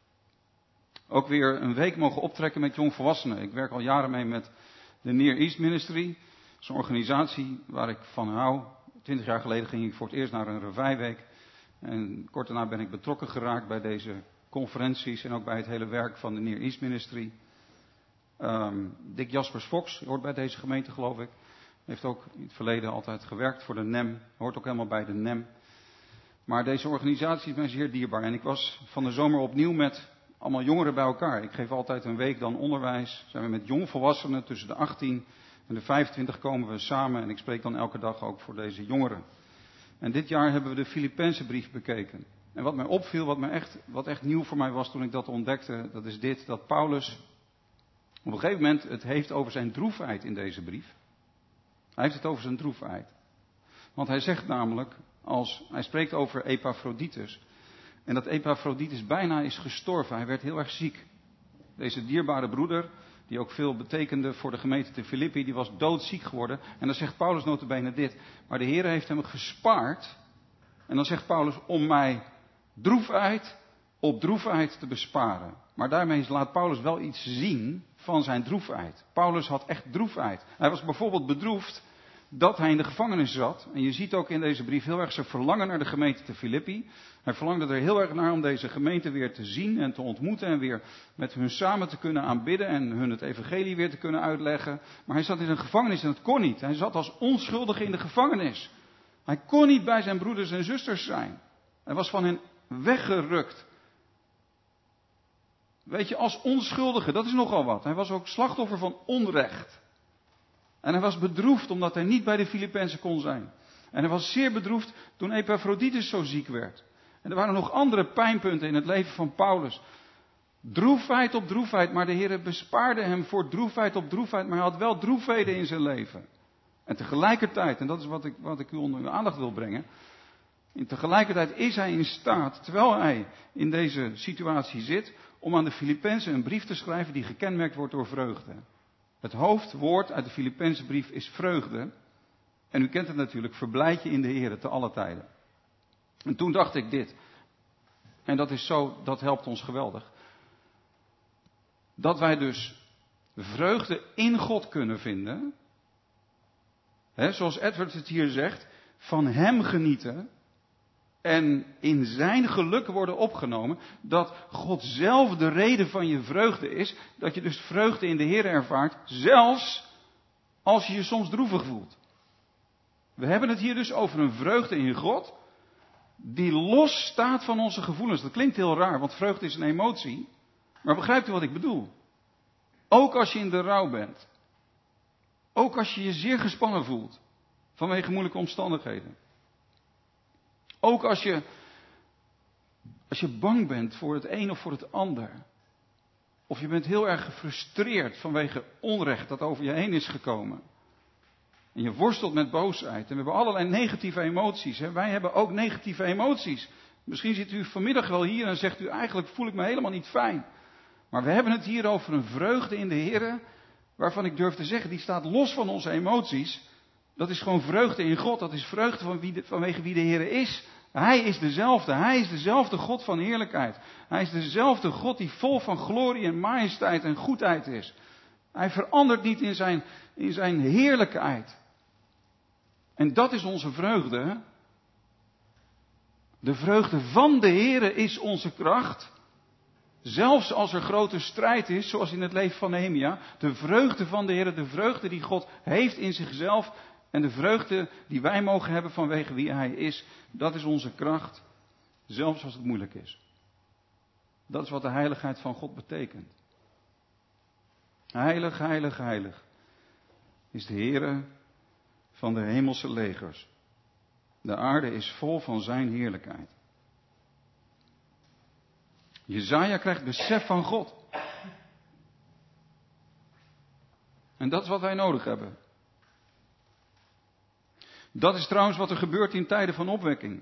ook weer een week mogen optrekken met jongvolwassenen. Ik werk al jaren mee met de Near East Ministry. Dat is een organisatie waar ik van hou. Twintig jaar geleden ging ik voor het eerst naar een revijweek. En kort daarna ben ik betrokken geraakt bij deze conferenties en ook bij het hele werk van de Near East Ministry. Um, Dick Jaspers Fox hoort bij deze gemeente, geloof ik. Heeft ook in het verleden altijd gewerkt voor de N E M. Hoort ook helemaal bij de N E M. Maar deze organisatie is mij zeer dierbaar. En ik was van de zomer opnieuw met allemaal jongeren bij elkaar. Ik geef altijd een week dan onderwijs. Zijn we met jongvolwassenen tussen de achttien en de vijfentwintig komen we samen. En ik spreek dan elke dag ook voor deze jongeren. En dit jaar hebben we de Filippense brief bekeken. En wat mij opviel, wat, mij echt, wat echt nieuw voor mij was toen ik dat ontdekte, dat is dit. Dat Paulus op een gegeven moment het heeft over zijn droefheid in deze brief. Hij heeft het over zijn droefheid. Want hij zegt namelijk, als, hij spreekt over Epaphroditus. En dat Epaphroditus bijna is gestorven. Hij werd heel erg ziek. Deze dierbare broeder, die ook veel betekende voor de gemeente te Filippi, die was doodziek geworden. En dan zegt Paulus nota bene dit. Maar de Heer heeft hem gespaard. En dan zegt Paulus, om mij droefheid op droefheid te besparen. Maar daarmee laat Paulus wel iets zien van zijn droefheid. Paulus had echt droefheid. Hij was bijvoorbeeld bedroefd dat hij in de gevangenis zat. En je ziet ook in deze brief heel erg zijn verlangen naar de gemeente te Filippi. Hij verlangde er heel erg naar om deze gemeente weer te zien en te ontmoeten. En weer met hun samen te kunnen aanbidden en hun het evangelie weer te kunnen uitleggen. Maar hij zat in een gevangenis en dat kon niet. Hij zat als onschuldige in de gevangenis. Hij kon niet bij zijn broeders en zusters zijn. Hij was van hen weggerukt. Weet je, als onschuldige, dat is nogal wat. Hij was ook slachtoffer van onrecht. En hij was bedroefd omdat hij niet bij de Filippenzen kon zijn. En hij was zeer bedroefd toen Epaphroditus zo ziek werd. En er waren nog andere pijnpunten in het leven van Paulus. Droefheid op droefheid, maar de Heer bespaarde hem voor droefheid op droefheid. Maar hij had wel droefheden in zijn leven. En tegelijkertijd, en dat is wat ik, wat ik u onder uw aandacht wil brengen. En tegelijkertijd is hij in staat, terwijl hij in deze situatie zit, om aan de Filippenzen een brief te schrijven die gekenmerkt wordt door vreugde. Het hoofdwoord uit de Filippense brief is vreugde. En u kent het natuurlijk, verblijd je in de Heer te alle tijden. En toen dacht ik dit. En dat is zo, dat helpt ons geweldig. Dat wij dus vreugde in God kunnen vinden. Hè, zoals Edward het hier zegt. Van hem genieten. En in zijn geluk worden opgenomen. Dat God zelf de reden van je vreugde is. Dat je dus vreugde in de Heer ervaart. Zelfs als je je soms droevig voelt. We hebben het hier dus over een vreugde in God. Die los staat van onze gevoelens. Dat klinkt heel raar, want vreugde is een emotie. Maar begrijpt u wat ik bedoel? Ook als je in de rouw bent. Ook als je je zeer gespannen voelt. Vanwege moeilijke omstandigheden. Ook als je, als je bang bent voor het een of voor het ander. Of je bent heel erg gefrustreerd vanwege onrecht dat over je heen is gekomen. En je worstelt met boosheid. En we hebben allerlei negatieve emoties. Hè? Wij hebben ook negatieve emoties. Misschien zit u vanmiddag wel hier en zegt u eigenlijk voel ik me helemaal niet fijn. Maar we hebben het hier over een vreugde in de Heer. Waarvan ik durf te zeggen, die staat los van onze emoties. Dat is gewoon vreugde in God. Dat is vreugde van wie de, vanwege wie de Heer is. Hij is dezelfde. Hij is dezelfde God van heerlijkheid. Hij is dezelfde God die vol van glorie en majesteit en goedheid is. Hij verandert niet in zijn, in zijn heerlijkheid. En dat is onze vreugde. De vreugde van de Heer is onze kracht. Zelfs als er grote strijd is, zoals in het leven van Nehemia. De vreugde van de Heer, de vreugde die God heeft in zichzelf. En de vreugde die wij mogen hebben vanwege wie Hij is. Dat is onze kracht. Zelfs als het moeilijk is. Dat is wat de heiligheid van God betekent. Heilig, heilig, heilig. Is de Heer van de hemelse legers. De aarde is vol van zijn heerlijkheid. Jesaja krijgt besef van God. En dat is wat wij nodig hebben. Dat is trouwens wat er gebeurt in tijden van opwekking.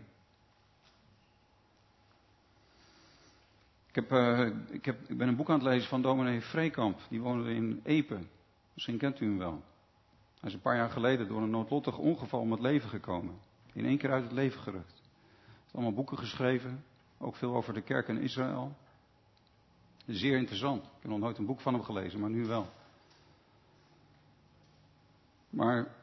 Ik, heb, uh, ik, heb, ik ben een boek aan het lezen van dominee Vreekamp. Die woonde in Epe. Misschien kent u hem wel. Hij is een paar jaar geleden door een noodlottig ongeval om het leven gekomen. In één keer uit het leven gerukt. Hij heeft allemaal boeken geschreven. Ook veel over de kerk in Israël. Zeer interessant. Ik heb nog nooit een boek van hem gelezen, maar nu wel. Maar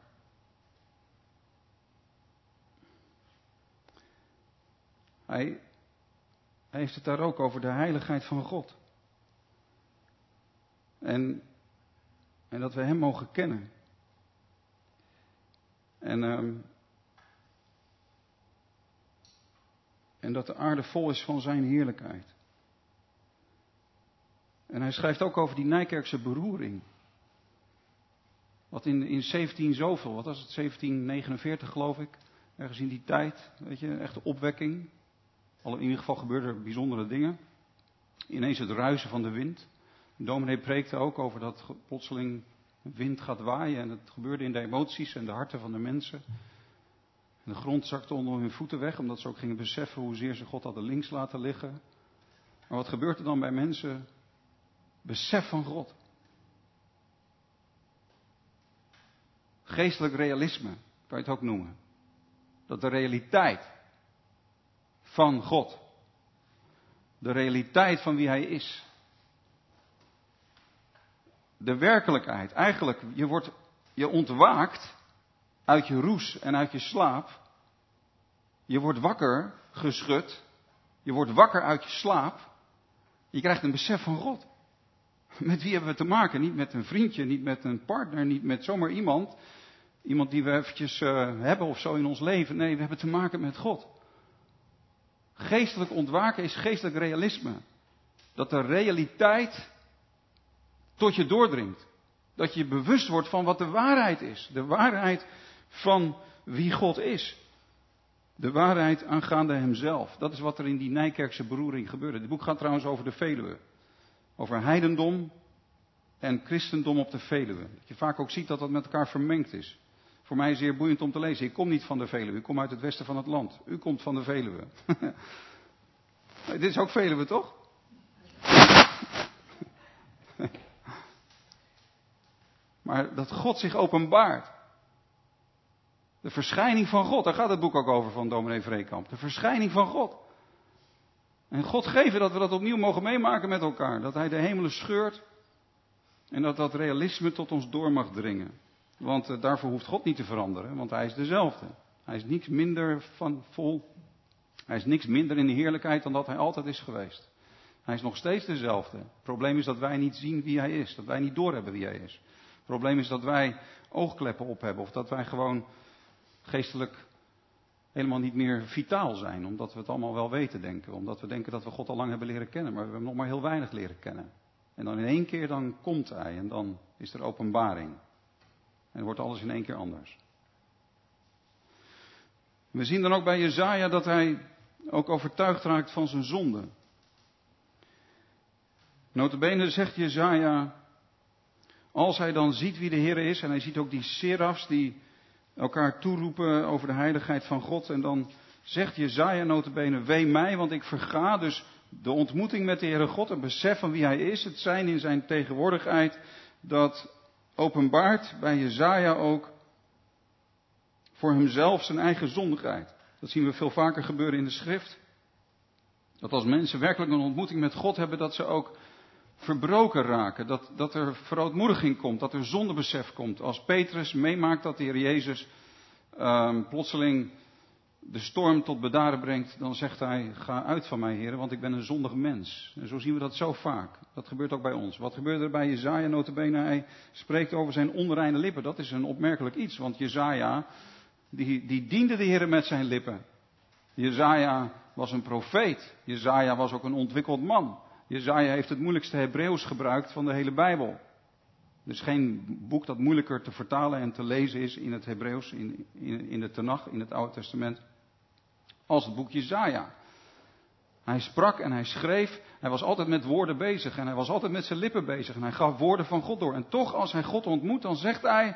hij, hij heeft het daar ook over de heiligheid van God. En, en dat we hem mogen kennen. En, um, en dat de aarde vol is van zijn heerlijkheid. En hij schrijft ook over die Nijkerkse beroering. Wat in, in zeventien zoveel, wat was het, zeventien negenenveertig geloof ik. Ergens in die tijd, weet je, echte opwekking. Al in ieder geval gebeurden er bijzondere dingen. Ineens het ruisen van de wind. De dominee preekte ook over dat plotseling wind gaat waaien. En het gebeurde in de emoties en de harten van de mensen. En de grond zakte onder hun voeten weg, omdat ze ook gingen beseffen hoezeer ze God hadden links laten liggen. Maar wat gebeurt er dan bij mensen? Besef van God. Geestelijk realisme, kan je het ook noemen. Dat de realiteit van God, de realiteit van wie Hij is, de werkelijkheid, eigenlijk, je wordt, je ontwaakt uit je roes en uit je slaap. Je wordt wakker geschud, je wordt wakker uit je slaap. Je krijgt een besef van God. Met wie hebben we te maken? Niet met een vriendje, niet met een partner, niet met zomaar iemand. Iemand die we eventjes uh, hebben of zo in ons leven. Nee, we hebben te maken met God. Geestelijk ontwaken is geestelijk realisme. Dat de realiteit tot je doordringt. Dat je bewust wordt van wat de waarheid is. De waarheid van wie God is. De waarheid aangaande Hemzelf. Dat is wat er in die Nijkerkse beroering gebeurde. Dit boek gaat trouwens over de Veluwe. Over heidendom en christendom op de Veluwe. Dat je vaak ook ziet dat dat met elkaar vermengd is. Voor mij zeer boeiend om te lezen. Ik kom niet van de Veluwe, ik kom uit het westen van het land. U komt van de Veluwe. Dit is ook Veluwe, toch? Maar dat God zich openbaart. De verschijning van God, daar gaat het boek ook over van dominee Vreekamp. De verschijning van God. En God geven dat we dat opnieuw mogen meemaken met elkaar. Dat Hij de hemelen scheurt. En dat dat realisme tot ons door mag dringen. Want uh, daarvoor hoeft God niet te veranderen. Want Hij is dezelfde. Hij is niks minder van vol. Hij is niks minder in de heerlijkheid dan dat Hij altijd is geweest. Hij is nog steeds dezelfde. Het probleem is dat wij niet zien wie Hij is. Dat wij niet doorhebben wie Hij is. Het probleem is dat wij oogkleppen op hebben. Of dat wij gewoon geestelijk helemaal niet meer vitaal zijn. Omdat we het allemaal wel weten denken. Omdat we denken dat we God al lang hebben leren kennen. Maar we hebben nog maar heel weinig leren kennen. En dan in één keer dan komt hij en dan is er openbaring. En wordt alles in één keer anders. We zien dan ook bij Jesaja dat hij ook overtuigd raakt van zijn zonde. Nota bene zegt Jesaja, als hij dan ziet wie de Heer is, en hij ziet ook die serafs die elkaar toeroepen over de heiligheid van God, en dan zegt Jesaja nota bene, wee mij, want ik verga. Dus de ontmoeting met de Heere God, het besef van wie hij is, het zijn in zijn tegenwoordigheid, dat openbaart bij Jesaja ook voor hemzelf zijn eigen zondigheid. Dat zien we veel vaker gebeuren in de schrift. Dat als mensen werkelijk een ontmoeting met God hebben, dat ze ook verbroken raken. Dat, dat er verootmoediging komt, dat er zondebesef komt. Als Petrus meemaakt dat de Heer Jezus uh, plotseling de storm tot bedaren brengt, dan zegt hij, ga uit van mij, Heer, want ik ben een zondig mens. En zo zien we dat zo vaak. Dat gebeurt ook bij ons. Wat gebeurde er bij Jesaja nota bene? Hij spreekt over zijn onreine lippen. Dat is een opmerkelijk iets, want Jesaja, die, die diende de Heer met zijn lippen. Jesaja was een profeet. Jesaja was ook een ontwikkeld man. Jesaja heeft het moeilijkste Hebreeuws gebruikt van de hele Bijbel. Er is geen boek dat moeilijker te vertalen en te lezen is in het Hebreeuws, in, in, in de Tenach, in het Oude Testament, als het boek Jesaja. Hij sprak en hij schreef, hij was altijd met woorden bezig en hij was altijd met zijn lippen bezig en hij gaf woorden van God door. En toch, als hij God ontmoet, dan zegt hij,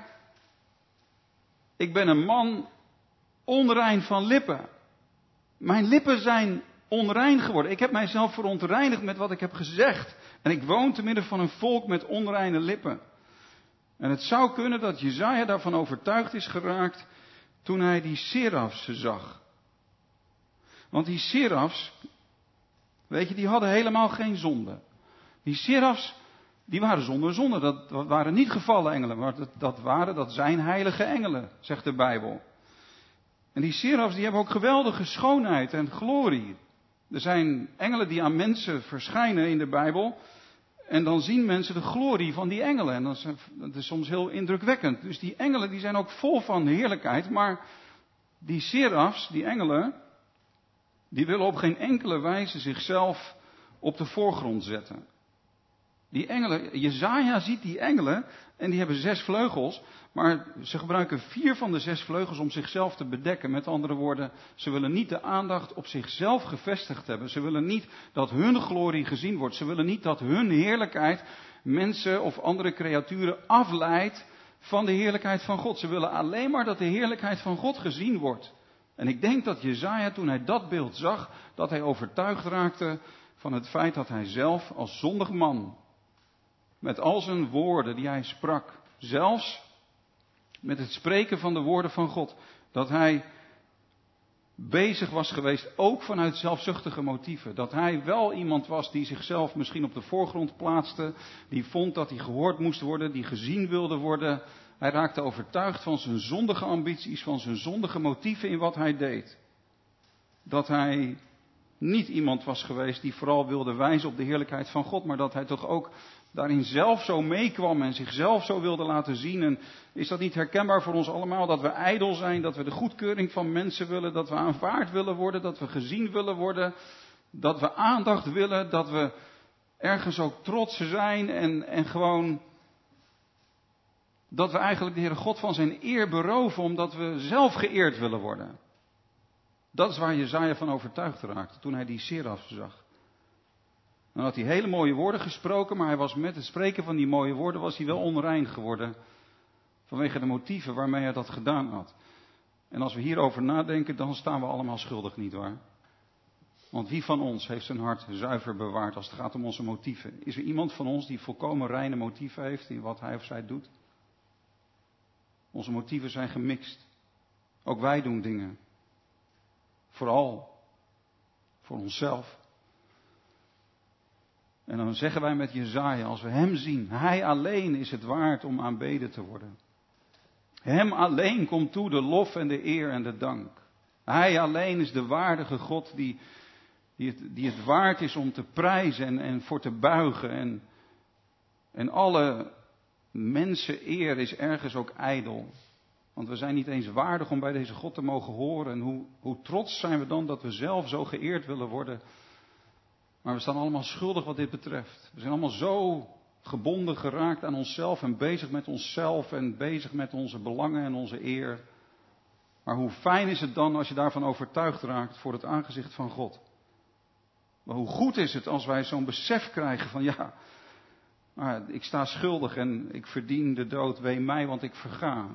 ik ben een man onrein van lippen. Mijn lippen zijn onrein geworden. Ik heb mijzelf verontreinigd met wat ik heb gezegd. En ik woon te midden van een volk met onreine lippen. En het zou kunnen dat Jesaja daarvan overtuigd is geraakt toen hij die serafs zag. Want die serafs, weet je, die hadden helemaal geen zonde. Die serafs, die waren zonder zonde. Dat, dat waren niet gevallen engelen, maar dat, dat waren, dat zijn heilige engelen, zegt de Bijbel. En die serafs, die hebben ook geweldige schoonheid en glorie. Er zijn engelen die aan mensen verschijnen in de Bijbel. En dan zien mensen de glorie van die engelen. En dat is, dat is soms heel indrukwekkend. Dus die engelen die zijn ook vol van heerlijkheid. Maar die serafs, die engelen, die willen op geen enkele wijze zichzelf op de voorgrond zetten. Die engelen, Jesaja ziet die engelen en die hebben zes vleugels. Maar ze gebruiken vier van de zes vleugels om zichzelf te bedekken. Met andere woorden, ze willen niet de aandacht op zichzelf gevestigd hebben. Ze willen niet dat hun glorie gezien wordt. Ze willen niet dat hun heerlijkheid mensen of andere creaturen afleidt van de heerlijkheid van God. Ze willen alleen maar dat de heerlijkheid van God gezien wordt. En ik denk dat Jesaja, toen hij dat beeld zag, dat hij overtuigd raakte van het feit dat hij zelf als zondig man, met al zijn woorden die hij sprak, zelfs met het spreken van de woorden van God, dat hij bezig was geweest, ook vanuit zelfzuchtige motieven. Dat hij wel iemand was die zichzelf misschien op de voorgrond plaatste, die vond dat hij gehoord moest worden, die gezien wilde worden. Hij raakte overtuigd van zijn zondige ambities, van zijn zondige motieven in wat hij deed. Dat hij niet iemand was geweest die vooral wilde wijzen op de heerlijkheid van God, maar dat hij toch ook daarin zelf zo meekwam en zichzelf zo wilde laten zien. En is dat niet herkenbaar voor ons allemaal, dat we ijdel zijn, dat we de goedkeuring van mensen willen, dat we aanvaard willen worden, dat we gezien willen worden, dat we aandacht willen, dat we ergens ook trots zijn en, en gewoon dat we eigenlijk de Heere God van zijn eer beroven omdat we zelf geëerd willen worden. Dat is waar Jesaja van overtuigd raakte toen hij die seraf zag. Dan had hij hele mooie woorden gesproken, maar hij was met het spreken van die mooie woorden was hij wel onrein geworden. Vanwege de motieven waarmee hij dat gedaan had. En als we hierover nadenken, dan staan we allemaal schuldig, nietwaar? Want wie van ons heeft zijn hart zuiver bewaard als het gaat om onze motieven? Is er iemand van ons die volkomen reine motieven heeft in wat hij of zij doet? Onze motieven zijn gemixt. Ook wij doen dingen. Vooral voor onszelf. En dan zeggen wij met Jesaja, als we hem zien, hij alleen is het waard om aanbeden te worden. Hem alleen komt toe de lof en de eer en de dank. Hij alleen is de waardige God die, die, het, die het waard is om te prijzen en, en voor te buigen. En, en alle mensen eer is ergens ook ijdel. Want we zijn niet eens waardig om bij deze God te mogen horen. En hoe, hoe trots zijn we dan dat we zelf zo geëerd willen worden. Maar we staan allemaal schuldig wat dit betreft. We zijn allemaal zo gebonden geraakt aan onszelf en bezig met onszelf en bezig met onze belangen en onze eer. Maar hoe fijn is het dan als je daarvan overtuigd raakt voor het aangezicht van God? Maar hoe goed is het als wij zo'n besef krijgen van ja, maar ik sta schuldig en ik verdien de dood, wee mij, want ik verga.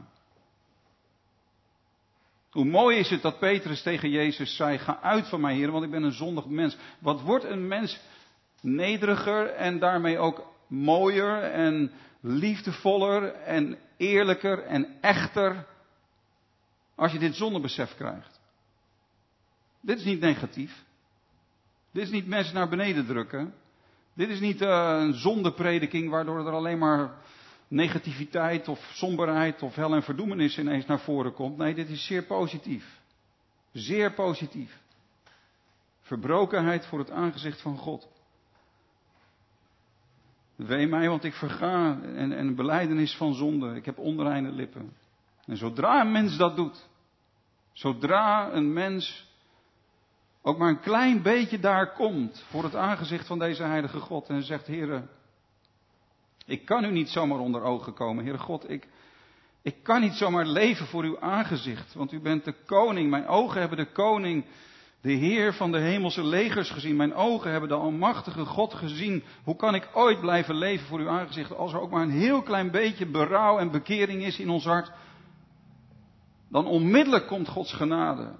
Hoe mooi is het dat Petrus tegen Jezus zei, ga uit van mij, Heer, want ik ben een zondig mens. Wat wordt een mens nederiger en daarmee ook mooier en liefdevoller en eerlijker en echter als je dit zondebesef krijgt. Dit is niet negatief. Dit is niet mensen naar beneden drukken. Dit is niet uh, een zondeprediking waardoor er alleen maar negativiteit of somberheid of hel en verdoemenis ineens naar voren komt. Nee, dit is zeer positief. Zeer positief. Verbrokenheid voor het aangezicht van God. Wee mij, want ik verga en, en een belijdenis van zonde. Ik heb onreine lippen. En zodra een mens dat doet, zodra een mens ook maar een klein beetje daar komt voor het aangezicht van deze heilige God en zegt, Heere, ik kan u niet zomaar onder ogen komen. Heere God, ik, ik kan niet zomaar leven voor uw aangezicht, want u bent de koning. Mijn ogen hebben de koning, de Heer van de hemelse legers gezien. Mijn ogen hebben de almachtige God gezien. Hoe kan ik ooit blijven leven voor uw aangezicht als er ook maar een heel klein beetje berouw en bekering is in ons hart? Dan onmiddellijk komt Gods genade.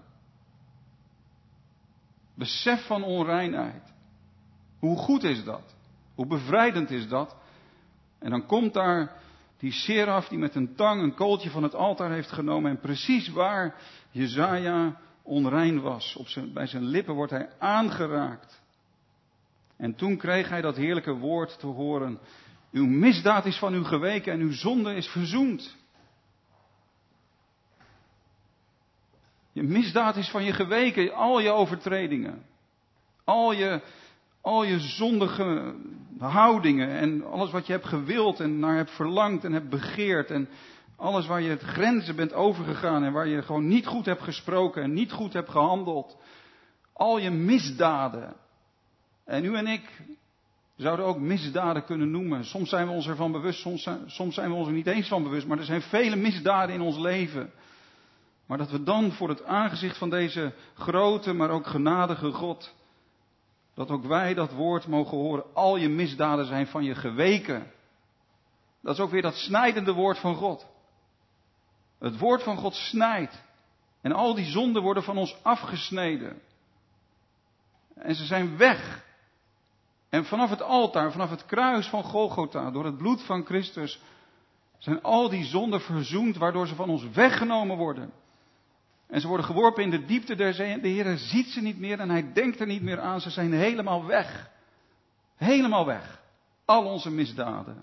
Besef van onreinheid. Hoe goed is dat? Hoe bevrijdend is dat? En dan komt daar die seraf die met een tang een kooltje van het altaar heeft genomen. En precies waar Jesaja onrein was. Op zijn, bij zijn lippen wordt hij aangeraakt. En toen kreeg hij dat heerlijke woord te horen. Uw misdaad is van u geweken en uw zonde is verzoend. Je misdaad is van je geweken, al je overtredingen. Al je, al je zondige houdingen en alles wat je hebt gewild en naar hebt verlangd en hebt begeerd. En alles waar je het grenzen bent overgegaan en waar je gewoon niet goed hebt gesproken en niet goed hebt gehandeld. Al je misdaden. En u en ik zouden ook misdaden kunnen noemen. Soms zijn we ons ervan bewust, soms, soms zijn we ons er niet eens van bewust. Maar er zijn vele misdaden in ons leven. Maar dat we dan voor het aangezicht van deze grote, maar ook genadige God, dat ook wij dat woord mogen horen, al je misdaden zijn van je geweken. Dat is ook weer dat snijdende woord van God. Het woord van God snijdt. En al die zonden worden van ons afgesneden. En ze zijn weg. En vanaf het altaar, vanaf het kruis van Golgotha, door het bloed van Christus, zijn al die zonden verzoend, waardoor ze van ons weggenomen worden. En ze worden geworpen in de diepte der zee. De Heer ziet ze niet meer en hij denkt er niet meer aan. Ze zijn helemaal weg. Helemaal weg. Al onze misdaden.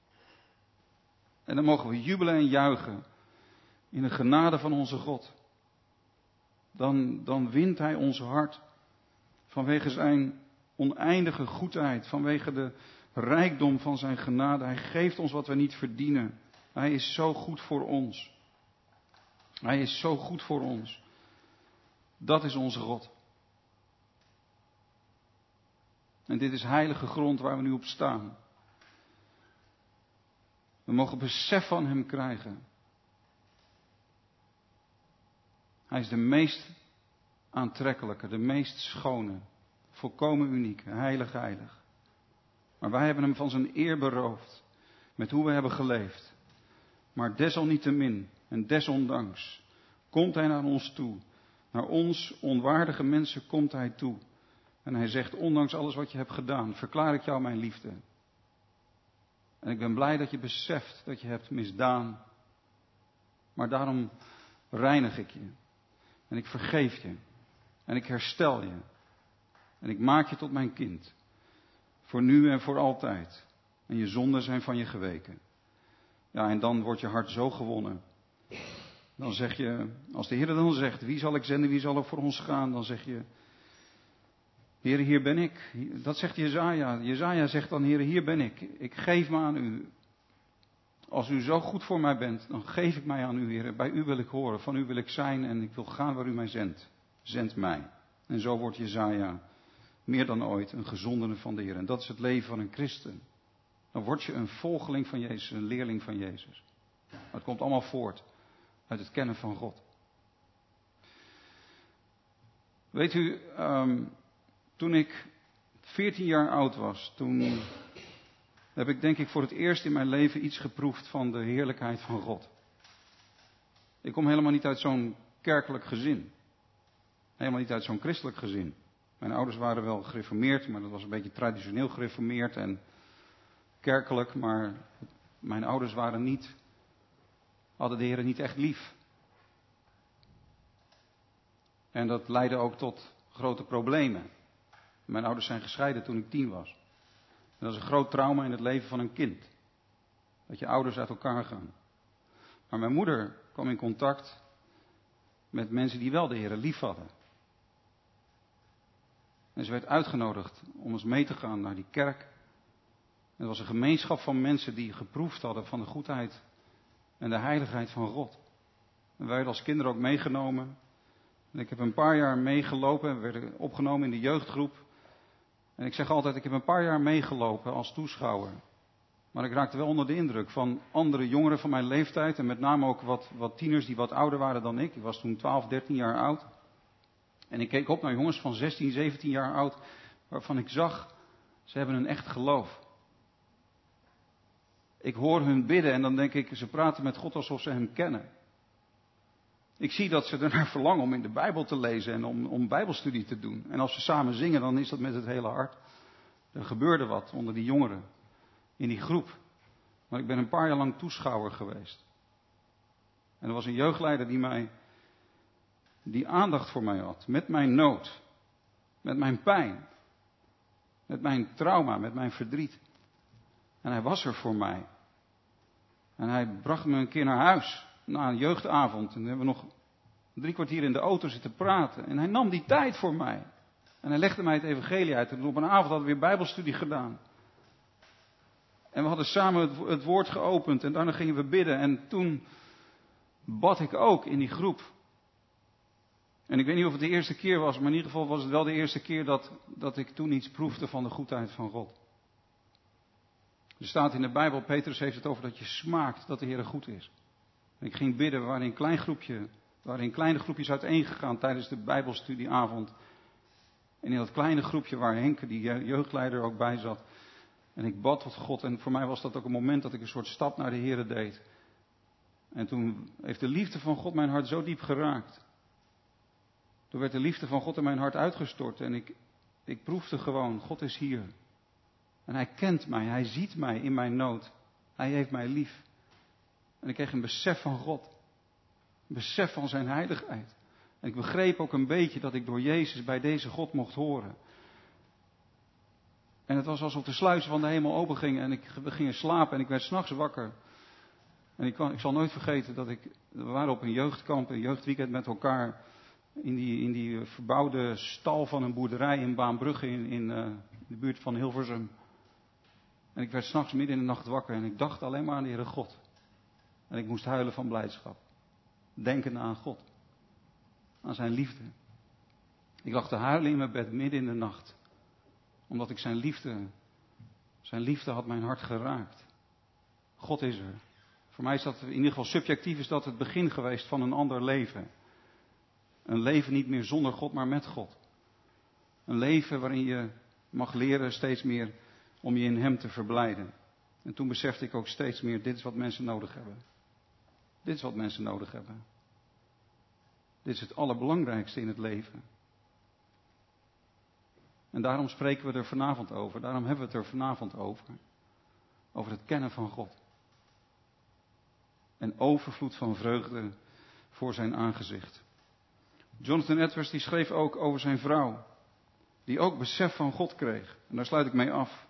En dan mogen we jubelen en juichen in de genade van onze God. Dan, dan wint hij ons hart vanwege zijn oneindige goedheid, vanwege de rijkdom van zijn genade. Hij geeft ons wat we niet verdienen. Hij is zo goed voor ons. Hij is zo goed voor ons. Dat is onze God. En dit is heilige grond waar we nu op staan. We mogen besef van hem krijgen. Hij is de meest aantrekkelijke, de meest schone, volkomen uniek, heilig, heilig. Maar wij hebben hem van zijn eer beroofd, met hoe we hebben geleefd. Maar desalniettemin en desondanks komt hij naar ons toe. Naar ons onwaardige mensen komt hij toe. En hij zegt, ondanks alles wat je hebt gedaan, verklaar ik jou mijn liefde. En ik ben blij dat je beseft dat je hebt misdaan. Maar daarom reinig ik je. En ik vergeef je. En ik herstel je. En ik maak je tot mijn kind. Voor nu en voor altijd. En je zonden zijn van je geweken. Ja, en dan wordt je hart zo gewonnen. Dan zeg je, als de Heer dan zegt, wie zal ik zenden, wie zal er voor ons gaan? Dan zeg je, Heer, hier ben ik. Dat zegt Jesaja. Jesaja zegt dan, Heer, hier ben ik. Ik geef me aan u. Als u zo goed voor mij bent, dan geef ik mij aan u, Heer. Bij u wil ik horen, van u wil ik zijn en ik wil gaan waar u mij zendt. Zend mij. En zo wordt Jesaja meer dan ooit een gezondene van de Heer. En dat is het leven van een christen. Dan word je een volgeling van Jezus, een leerling van Jezus. Maar het komt allemaal voort uit het kennen van God. Weet u, um, toen ik veertien jaar oud was, toen heb ik denk ik voor het eerst in mijn leven iets geproefd van de heerlijkheid van God. Ik kom helemaal niet uit zo'n kerkelijk gezin. Helemaal niet uit zo'n christelijk gezin. Mijn ouders waren wel gereformeerd, maar dat was een beetje traditioneel gereformeerd en kerkelijk. Maar mijn ouders waren niet, hadden de Heer niet echt lief. En dat leidde ook tot grote problemen. Mijn ouders zijn gescheiden toen ik tien was. En dat is een groot trauma in het leven van een kind. Dat je ouders uit elkaar gaan. Maar mijn moeder kwam in contact met mensen die wel de Heer lief hadden. En ze werd uitgenodigd om eens mee te gaan naar die kerk. Het was een gemeenschap van mensen die geproefd hadden van de goedheid en de heiligheid van God. En wij werden als kinderen ook meegenomen. En ik heb een paar jaar meegelopen. We werden opgenomen in de jeugdgroep. En ik zeg altijd, ik heb een paar jaar meegelopen als toeschouwer. Maar ik raakte wel onder de indruk van andere jongeren van mijn leeftijd. En met name ook wat, wat tieners die wat ouder waren dan ik. Ik was toen twaalf, dertien jaar oud. En ik keek op naar jongens van zestien, zeventien jaar oud. Waarvan ik zag, ze hebben een echt geloof. Ik hoor hun bidden en dan denk ik, ze praten met God alsof ze hem kennen. Ik zie dat ze ernaar verlangen om in de Bijbel te lezen en om, om Bijbelstudie te doen. En als ze samen zingen, dan is dat met het hele hart. Er gebeurde wat onder die jongeren, in die groep. Maar ik ben een paar jaar lang toeschouwer geweest. En er was een jeugdleider die mij, die aandacht voor mij had. Met mijn nood, met mijn pijn, met mijn trauma, met mijn verdriet. En hij was er voor mij. En hij bracht me een keer naar huis. Na een jeugdavond. En toen hebben we nog drie kwartier in de auto zitten praten. En hij nam die tijd voor mij. En hij legde mij het evangelie uit. En op een avond hadden we weer bijbelstudie gedaan. En we hadden samen het, het woord geopend. En daarna gingen we bidden. En toen bad ik ook in die groep. En ik weet niet of het de eerste keer was. Maar in ieder geval was het wel de eerste keer dat, dat ik toen iets proefde van de goedheid van God. Er staat in de Bijbel, Petrus heeft het over dat je smaakt dat de Heer goed is. En ik ging bidden, we waren in een klein groepje, we waren in kleine groepjes uiteengegaan tijdens de Bijbelstudieavond. En in dat kleine groepje waar Henk, die jeugdleider, ook bij zat. En ik bad tot God en voor mij was dat ook een moment dat ik een soort stap naar de Heer deed. En toen heeft de liefde van God mijn hart zo diep geraakt. Toen werd de liefde van God in mijn hart uitgestort en ik, ik proefde gewoon, God is hier. En hij kent mij, hij ziet mij in mijn nood. Hij heeft mij lief. En ik kreeg een besef van God. Een besef van zijn heiligheid. En ik begreep ook een beetje dat ik door Jezus bij deze God mocht horen. En het was alsof de sluizen van de hemel open gingen en ik, we gingen slapen en ik werd 's nachts wakker. En ik, kan, ik zal nooit vergeten dat ik, we waren op een jeugdkamp, een jeugdweekend met elkaar. In die, in die verbouwde stal van een boerderij in Baanbrugge in, in uh, de buurt van Hilversum. En ik werd 's nachts midden in de nacht wakker en ik dacht alleen maar aan de Heere God. En ik moest huilen van blijdschap. Denkende aan God. Aan zijn liefde. Ik lag te huilen in mijn bed midden in de nacht. Omdat ik zijn liefde, zijn liefde had mijn hart geraakt. God is er. Voor mij is dat, in ieder geval subjectief, is dat het begin geweest van een ander leven. Een leven niet meer zonder God, maar met God. Een leven waarin je mag leren steeds meer om je in hem te verblijden. En toen besefte ik ook steeds meer, dit is wat mensen nodig hebben. Dit is wat mensen nodig hebben. Dit is het allerbelangrijkste in het leven. En daarom spreken we er vanavond over. Daarom hebben we het er vanavond over. Over het kennen van God. En overvloed van vreugde voor zijn aangezicht. Jonathan Edwards die schreef ook over zijn vrouw. Die ook besef van God kreeg. En daar sluit ik mee af.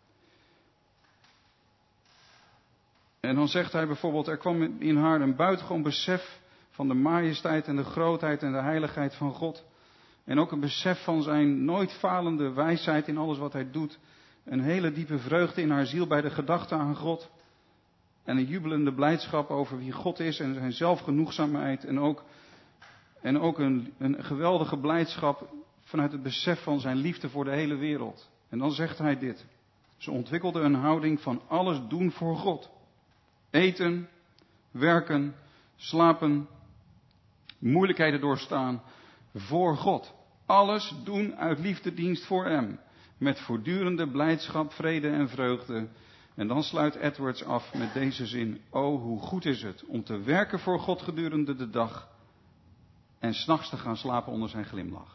En dan zegt hij bijvoorbeeld, er kwam in haar een buitengewoon besef van de majesteit en de grootheid en de heiligheid van God. En ook een besef van zijn nooit falende wijsheid in alles wat hij doet. Een hele diepe vreugde in haar ziel bij de gedachte aan God. En een jubelende blijdschap over wie God is en zijn zelfgenoegzaamheid. En ook, en ook een, een geweldige blijdschap vanuit het besef van zijn liefde voor de hele wereld. En dan zegt hij dit. Ze ontwikkelden een houding van alles doen voor God. Eten, werken, slapen, moeilijkheden doorstaan voor God. Alles doen uit liefdedienst voor hem. Met voortdurende blijdschap, vrede en vreugde. En dan sluit Edwards af met deze zin. O, hoe goed is het om te werken voor God gedurende de dag. En 's nachts te gaan slapen onder zijn glimlach.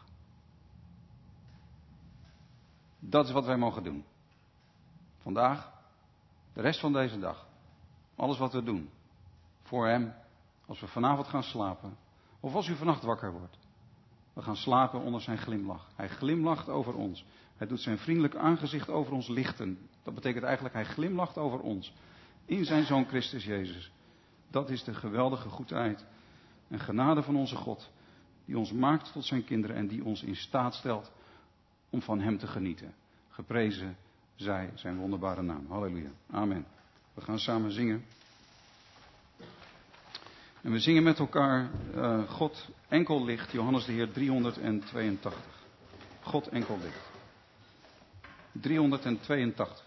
Dat is wat wij mogen doen. Vandaag, de rest van deze dag. Alles wat we doen. Voor hem, als we vanavond gaan slapen. Of als u vannacht wakker wordt. We gaan slapen onder zijn glimlach. Hij glimlacht over ons. Hij doet zijn vriendelijk aangezicht over ons lichten. Dat betekent eigenlijk, hij glimlacht over ons. In zijn Zoon Christus Jezus. Dat is de geweldige goedheid en genade van onze God. Die ons maakt tot zijn kinderen en die ons in staat stelt om van hem te genieten. Geprezen zij zijn wonderbare naam. Halleluja. Amen. We gaan samen zingen. En we zingen met elkaar uh, God enkel licht, Johannes de Heer driehonderdtweeëntachtig. God enkel licht. driehonderdtweeëntachtig.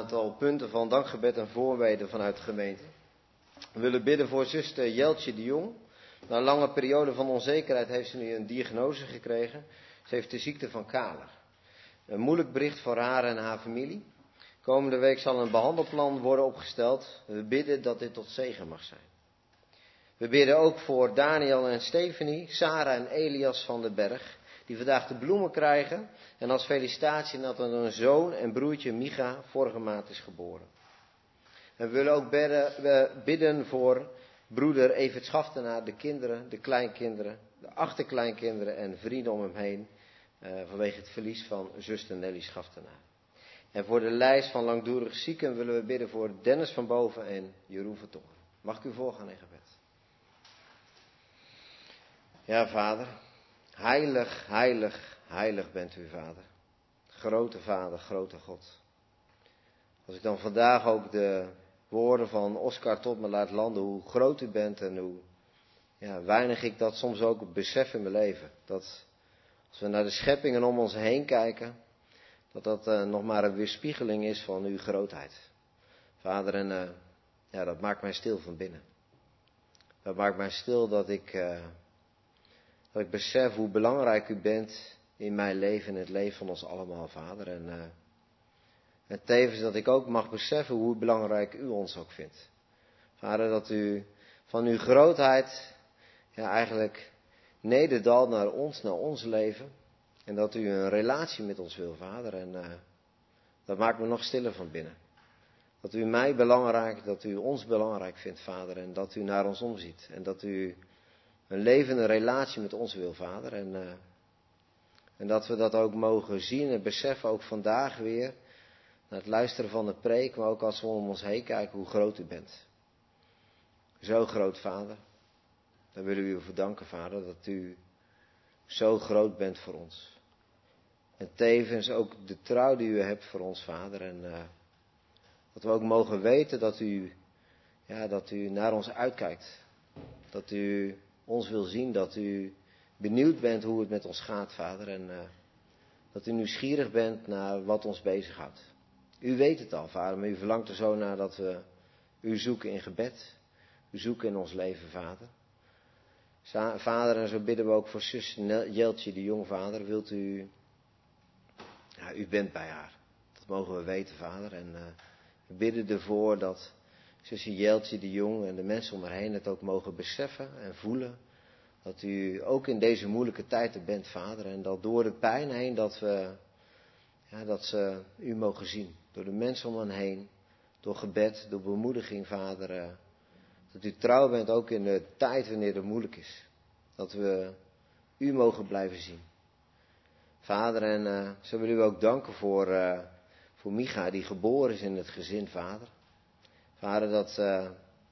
aantal punten van dankgebed en voorbeden vanuit de gemeente. We willen bidden voor zuster Jeltje de Jong. Na een lange periode van onzekerheid heeft ze nu een diagnose gekregen. Ze heeft de ziekte van Kaler. Een moeilijk bericht voor haar en haar familie. Komende week zal een behandelplan worden opgesteld. We bidden dat dit tot zegen mag zijn. We bidden ook voor Daniel en Stephanie, Sarah en Elias van den Berg, die vandaag de bloemen krijgen. En als felicitatie dat er een zoon en broertje Micha vorige maand is geboren. En we willen ook bidden, bidden voor broeder Evert Schaftenaar, de kinderen, de kleinkinderen, de achterkleinkinderen en vrienden om hem heen. Uh, vanwege het verlies van zuster Nelly Schaftenaar. En voor de lijst van langdurig zieken willen we bidden voor Dennis van Boven en Jeroen van Tongeren. Mag ik u voorgaan in gebed? Ja, Vader. Heilig, heilig, heilig bent u, Vader. Grote Vader, grote God. Als ik dan vandaag ook de woorden van Oscar tot me laat landen, hoe groot u bent en hoe ja, weinig ik dat soms ook besef in mijn leven. Dat als we naar de scheppingen om ons heen kijken, dat dat uh, nog maar een weerspiegeling is van uw grootheid. Vader, en uh, ja, dat maakt mij stil van binnen. Dat maakt mij stil dat ik, uh, dat ik besef hoe belangrijk u bent in mijn leven en in het leven van ons allemaal, Vader. En, uh, en tevens dat ik ook mag beseffen hoe belangrijk u ons ook vindt. Vader, dat u van uw grootheid ja, eigenlijk nederdaalt naar ons, naar ons leven. En dat u een relatie met ons wil, Vader. En uh, dat maakt me nog stiller van binnen. Dat u mij belangrijk, dat u ons belangrijk vindt, Vader. En dat u naar ons omziet. En dat u een levende relatie met ons wil, Vader. En, uh, en dat we dat ook mogen zien en beseffen, ook vandaag weer. Na het luisteren van de preek, maar ook als we om ons heen kijken, hoe groot u bent. Zo groot, Vader. Daar willen we u voor danken, Vader, dat u zo groot bent voor ons. En tevens ook de trouw die u hebt voor ons, Vader. En uh, dat we ook mogen weten dat u, ja, dat u naar ons uitkijkt. Dat u ons wil zien, dat u benieuwd bent hoe het met ons gaat, Vader. En uh, dat u nieuwsgierig bent naar wat ons bezighoudt. U weet het al, Vader, maar u verlangt er zo naar dat we u zoeken in gebed. U zoeken in ons leven, Vader. Vader, en zo bidden we ook voor zus Jeltje de Jong, Vader. Wilt u, ja, u bent bij haar. Dat mogen we weten, Vader. En uh, we bidden ervoor dat zusje Jeltje de Jong en de mensen om haar heen het ook mogen beseffen en voelen. Dat u ook in deze moeilijke tijd er bent, Vader. En dat door de pijn heen dat we, ja, dat ze u mogen zien. Door de mensen om hen heen. Door gebed, door bemoediging, Vader. Uh, Dat u trouw bent ook in de tijd wanneer het moeilijk is. Dat we u mogen blijven zien. Vader, en uh, zo willen we ook danken voor, uh, voor Micha die geboren is in het gezin, Vader. Vader, dat, uh,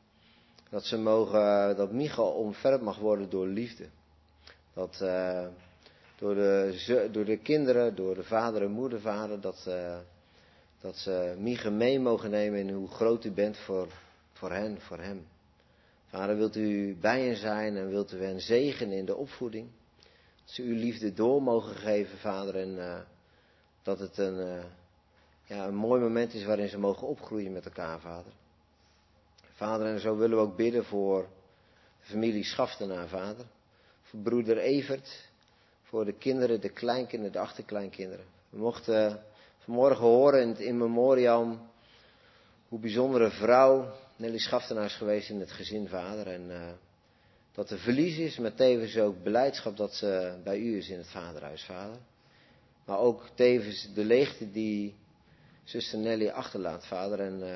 dat ze mogen, uh, dat Micha omverfd mag worden door liefde. Dat uh, door, de, door de kinderen, door de vader en moeder, Vader, dat, uh, dat ze Micha mee mogen nemen in hoe groot u bent voor, voor hen, voor hem. Vader, wilt u bij hen zijn en wilt u hen zegenen in de opvoeding. Dat ze uw liefde door mogen geven, Vader. En uh, dat het een, uh, ja, een mooi moment is waarin ze mogen opgroeien met elkaar, Vader. Vader, en zo willen we ook bidden voor de familie Schaftenaar, Vader. Voor broeder Evert. Voor de kinderen, de kleinkinderen, de achterkleinkinderen. We mochten vanmorgen horen in het in memoriam hoe bijzondere vrouw Nelly Schaftenaar is geweest in het gezin, Vader. En uh, dat er verlies is, maar tevens ook beleidschap dat ze bij u is in het vaderhuis, Vader. Maar ook tevens de leegte die zuster Nelly achterlaat, Vader. En, uh,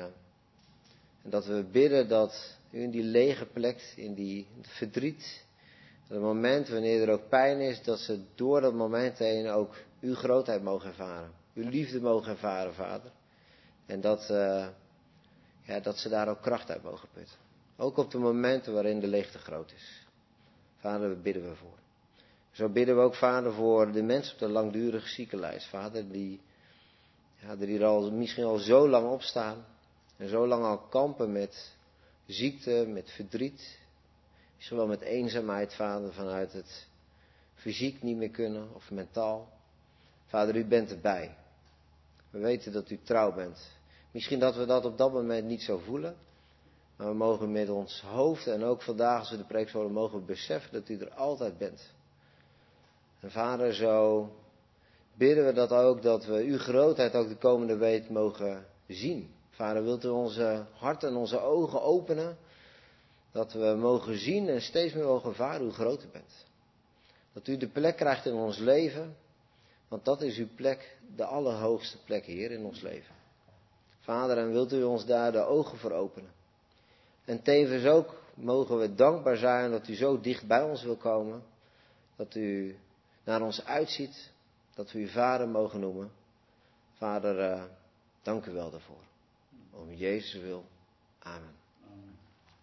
en dat we bidden dat u in die lege plek, in die verdriet, dat het moment wanneer er ook pijn is, dat ze door dat moment heen ook uw grootheid mogen ervaren. Uw liefde mogen ervaren, Vader. En dat... Uh, Ja, dat ze daar ook kracht uit mogen putten. Ook op de momenten waarin de leegte groot is. Vader, we bidden we voor. Zo bidden we ook, Vader, voor de mensen op de langdurige ziekenlijst. Vader, die, ja, die er al, misschien al zo lang op staan. En zo lang al kampen met ziekte, met verdriet. Misschien wel met eenzaamheid, Vader, vanuit het fysiek niet meer kunnen of mentaal. Vader, u bent erbij. We weten dat u trouw bent. Misschien dat we dat op dat moment niet zo voelen. Maar we mogen met ons hoofd en ook vandaag als we de preek horen, mogen we beseffen dat u er altijd bent. En Vader, zo bidden we dat ook, dat we uw grootheid ook de komende week mogen zien. Vader, wilt u onze harten en onze ogen openen, dat we mogen zien en steeds meer mogen ervaren hoe groot u bent. Dat u de plek krijgt in ons leven, want dat is uw plek, de allerhoogste plek, Heer, in ons leven. Vader, en wilt u ons daar de ogen voor openen. En tevens ook mogen we dankbaar zijn dat u zo dicht bij ons wil komen, dat u naar ons uitziet, dat we u Vader mogen noemen. Vader, uh, dank u wel daarvoor. Om Jezus wil. Amen. Amen.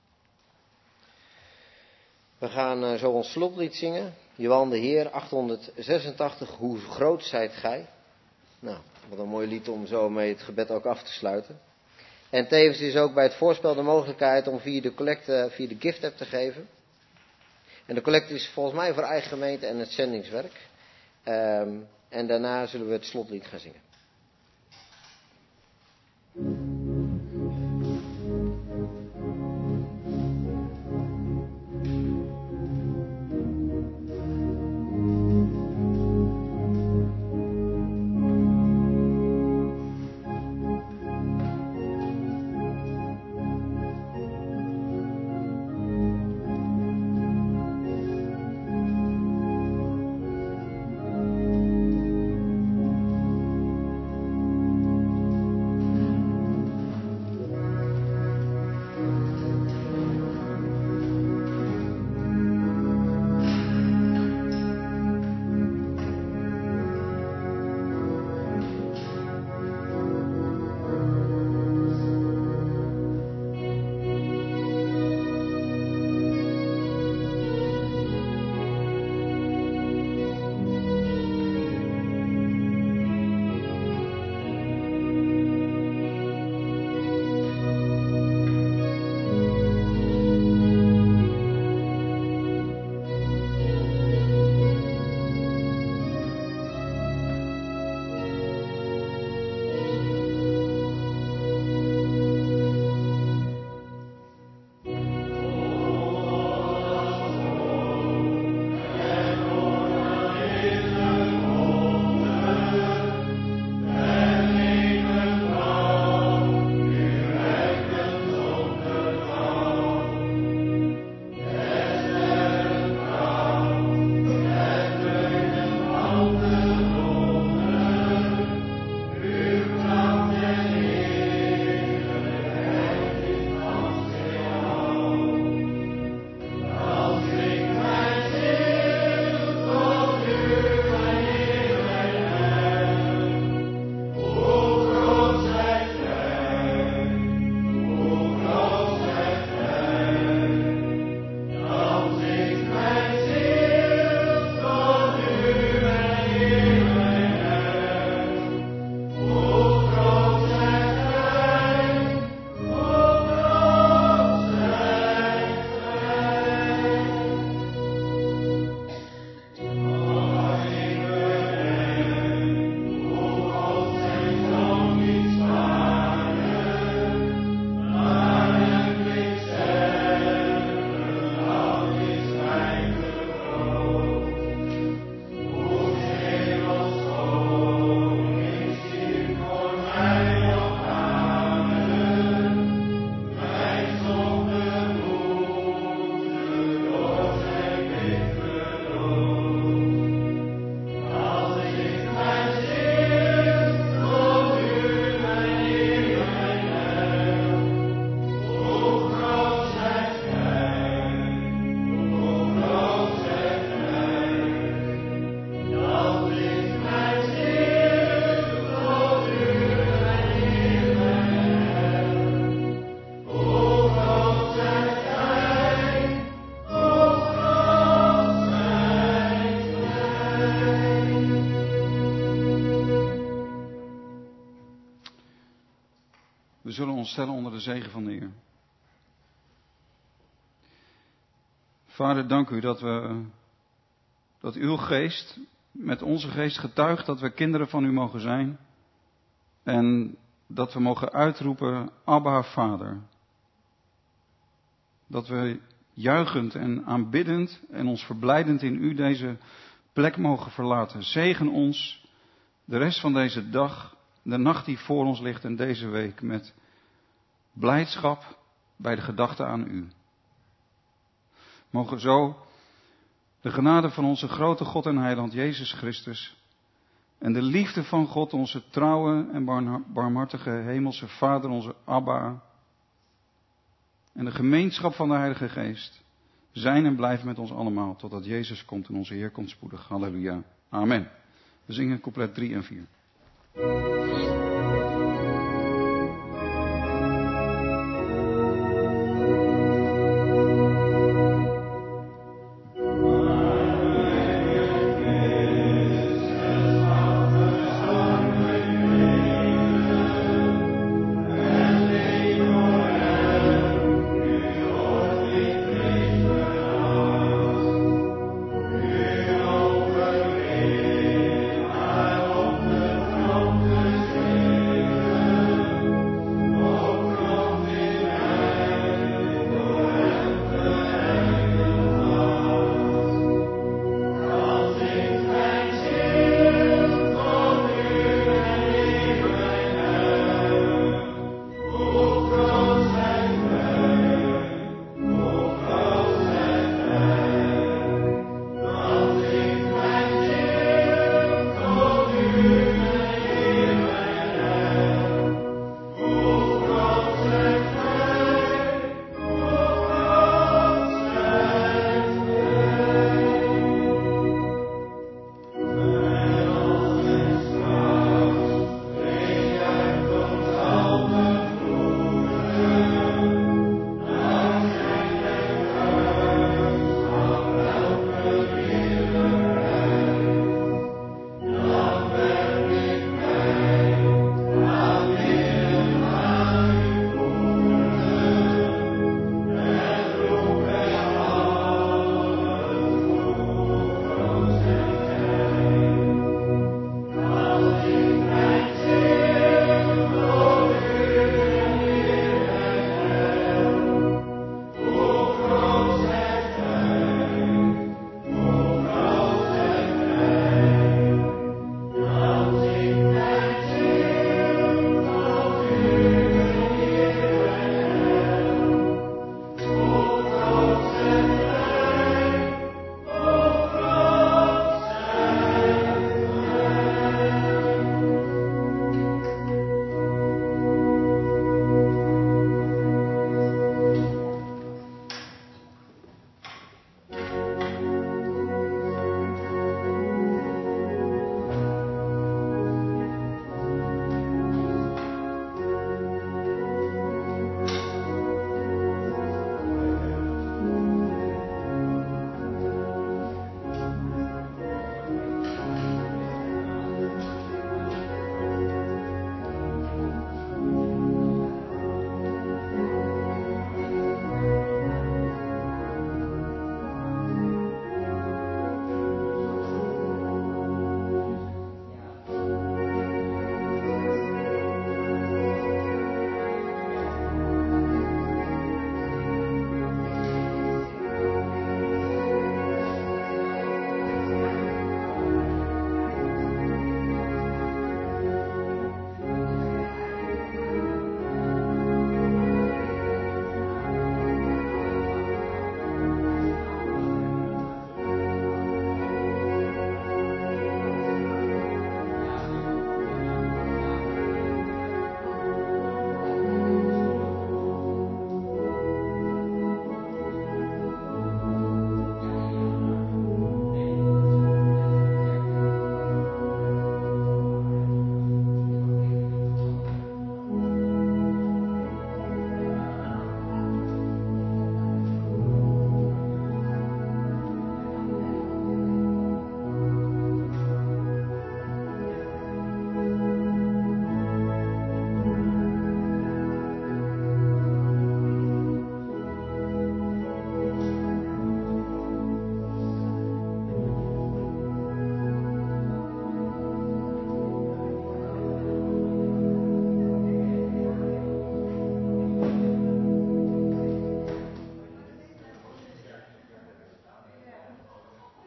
We gaan uh, zo ons slotlied zingen. Johan de Heer, achthonderdzesentachtig, hoe groot zijt gij? Nou, wat een mooi lied om zo mee het gebed ook af te sluiten. En tevens is ook bij het voorspel de mogelijkheid om via de collecte, via de gift app te geven. En de collecte is volgens mij voor eigen gemeente en het zendingswerk. Um, en daarna zullen we het slotlied gaan zingen. We zullen ons stellen onder de zegen van de Heer. Vader, dank u dat we, dat uw geest met onze geest getuigt dat we kinderen van u mogen zijn. En dat we mogen uitroepen, Abba, Vader. Dat we juichend en aanbiddend en ons verblijdend in u deze plek mogen verlaten. Zegen ons de rest van deze dag, de nacht die voor ons ligt en deze week met blijdschap bij de gedachte aan u. Mogen zo de genade van onze grote God en Heiland Jezus Christus en de liefde van God, onze trouwe en barmhartige hemelse Vader, onze Abba, en de gemeenschap van de Heilige Geest zijn en blijven met ons allemaal, totdat Jezus komt en onze Heer komt spoedig. Halleluja. Amen. We zingen couplet drie en vier.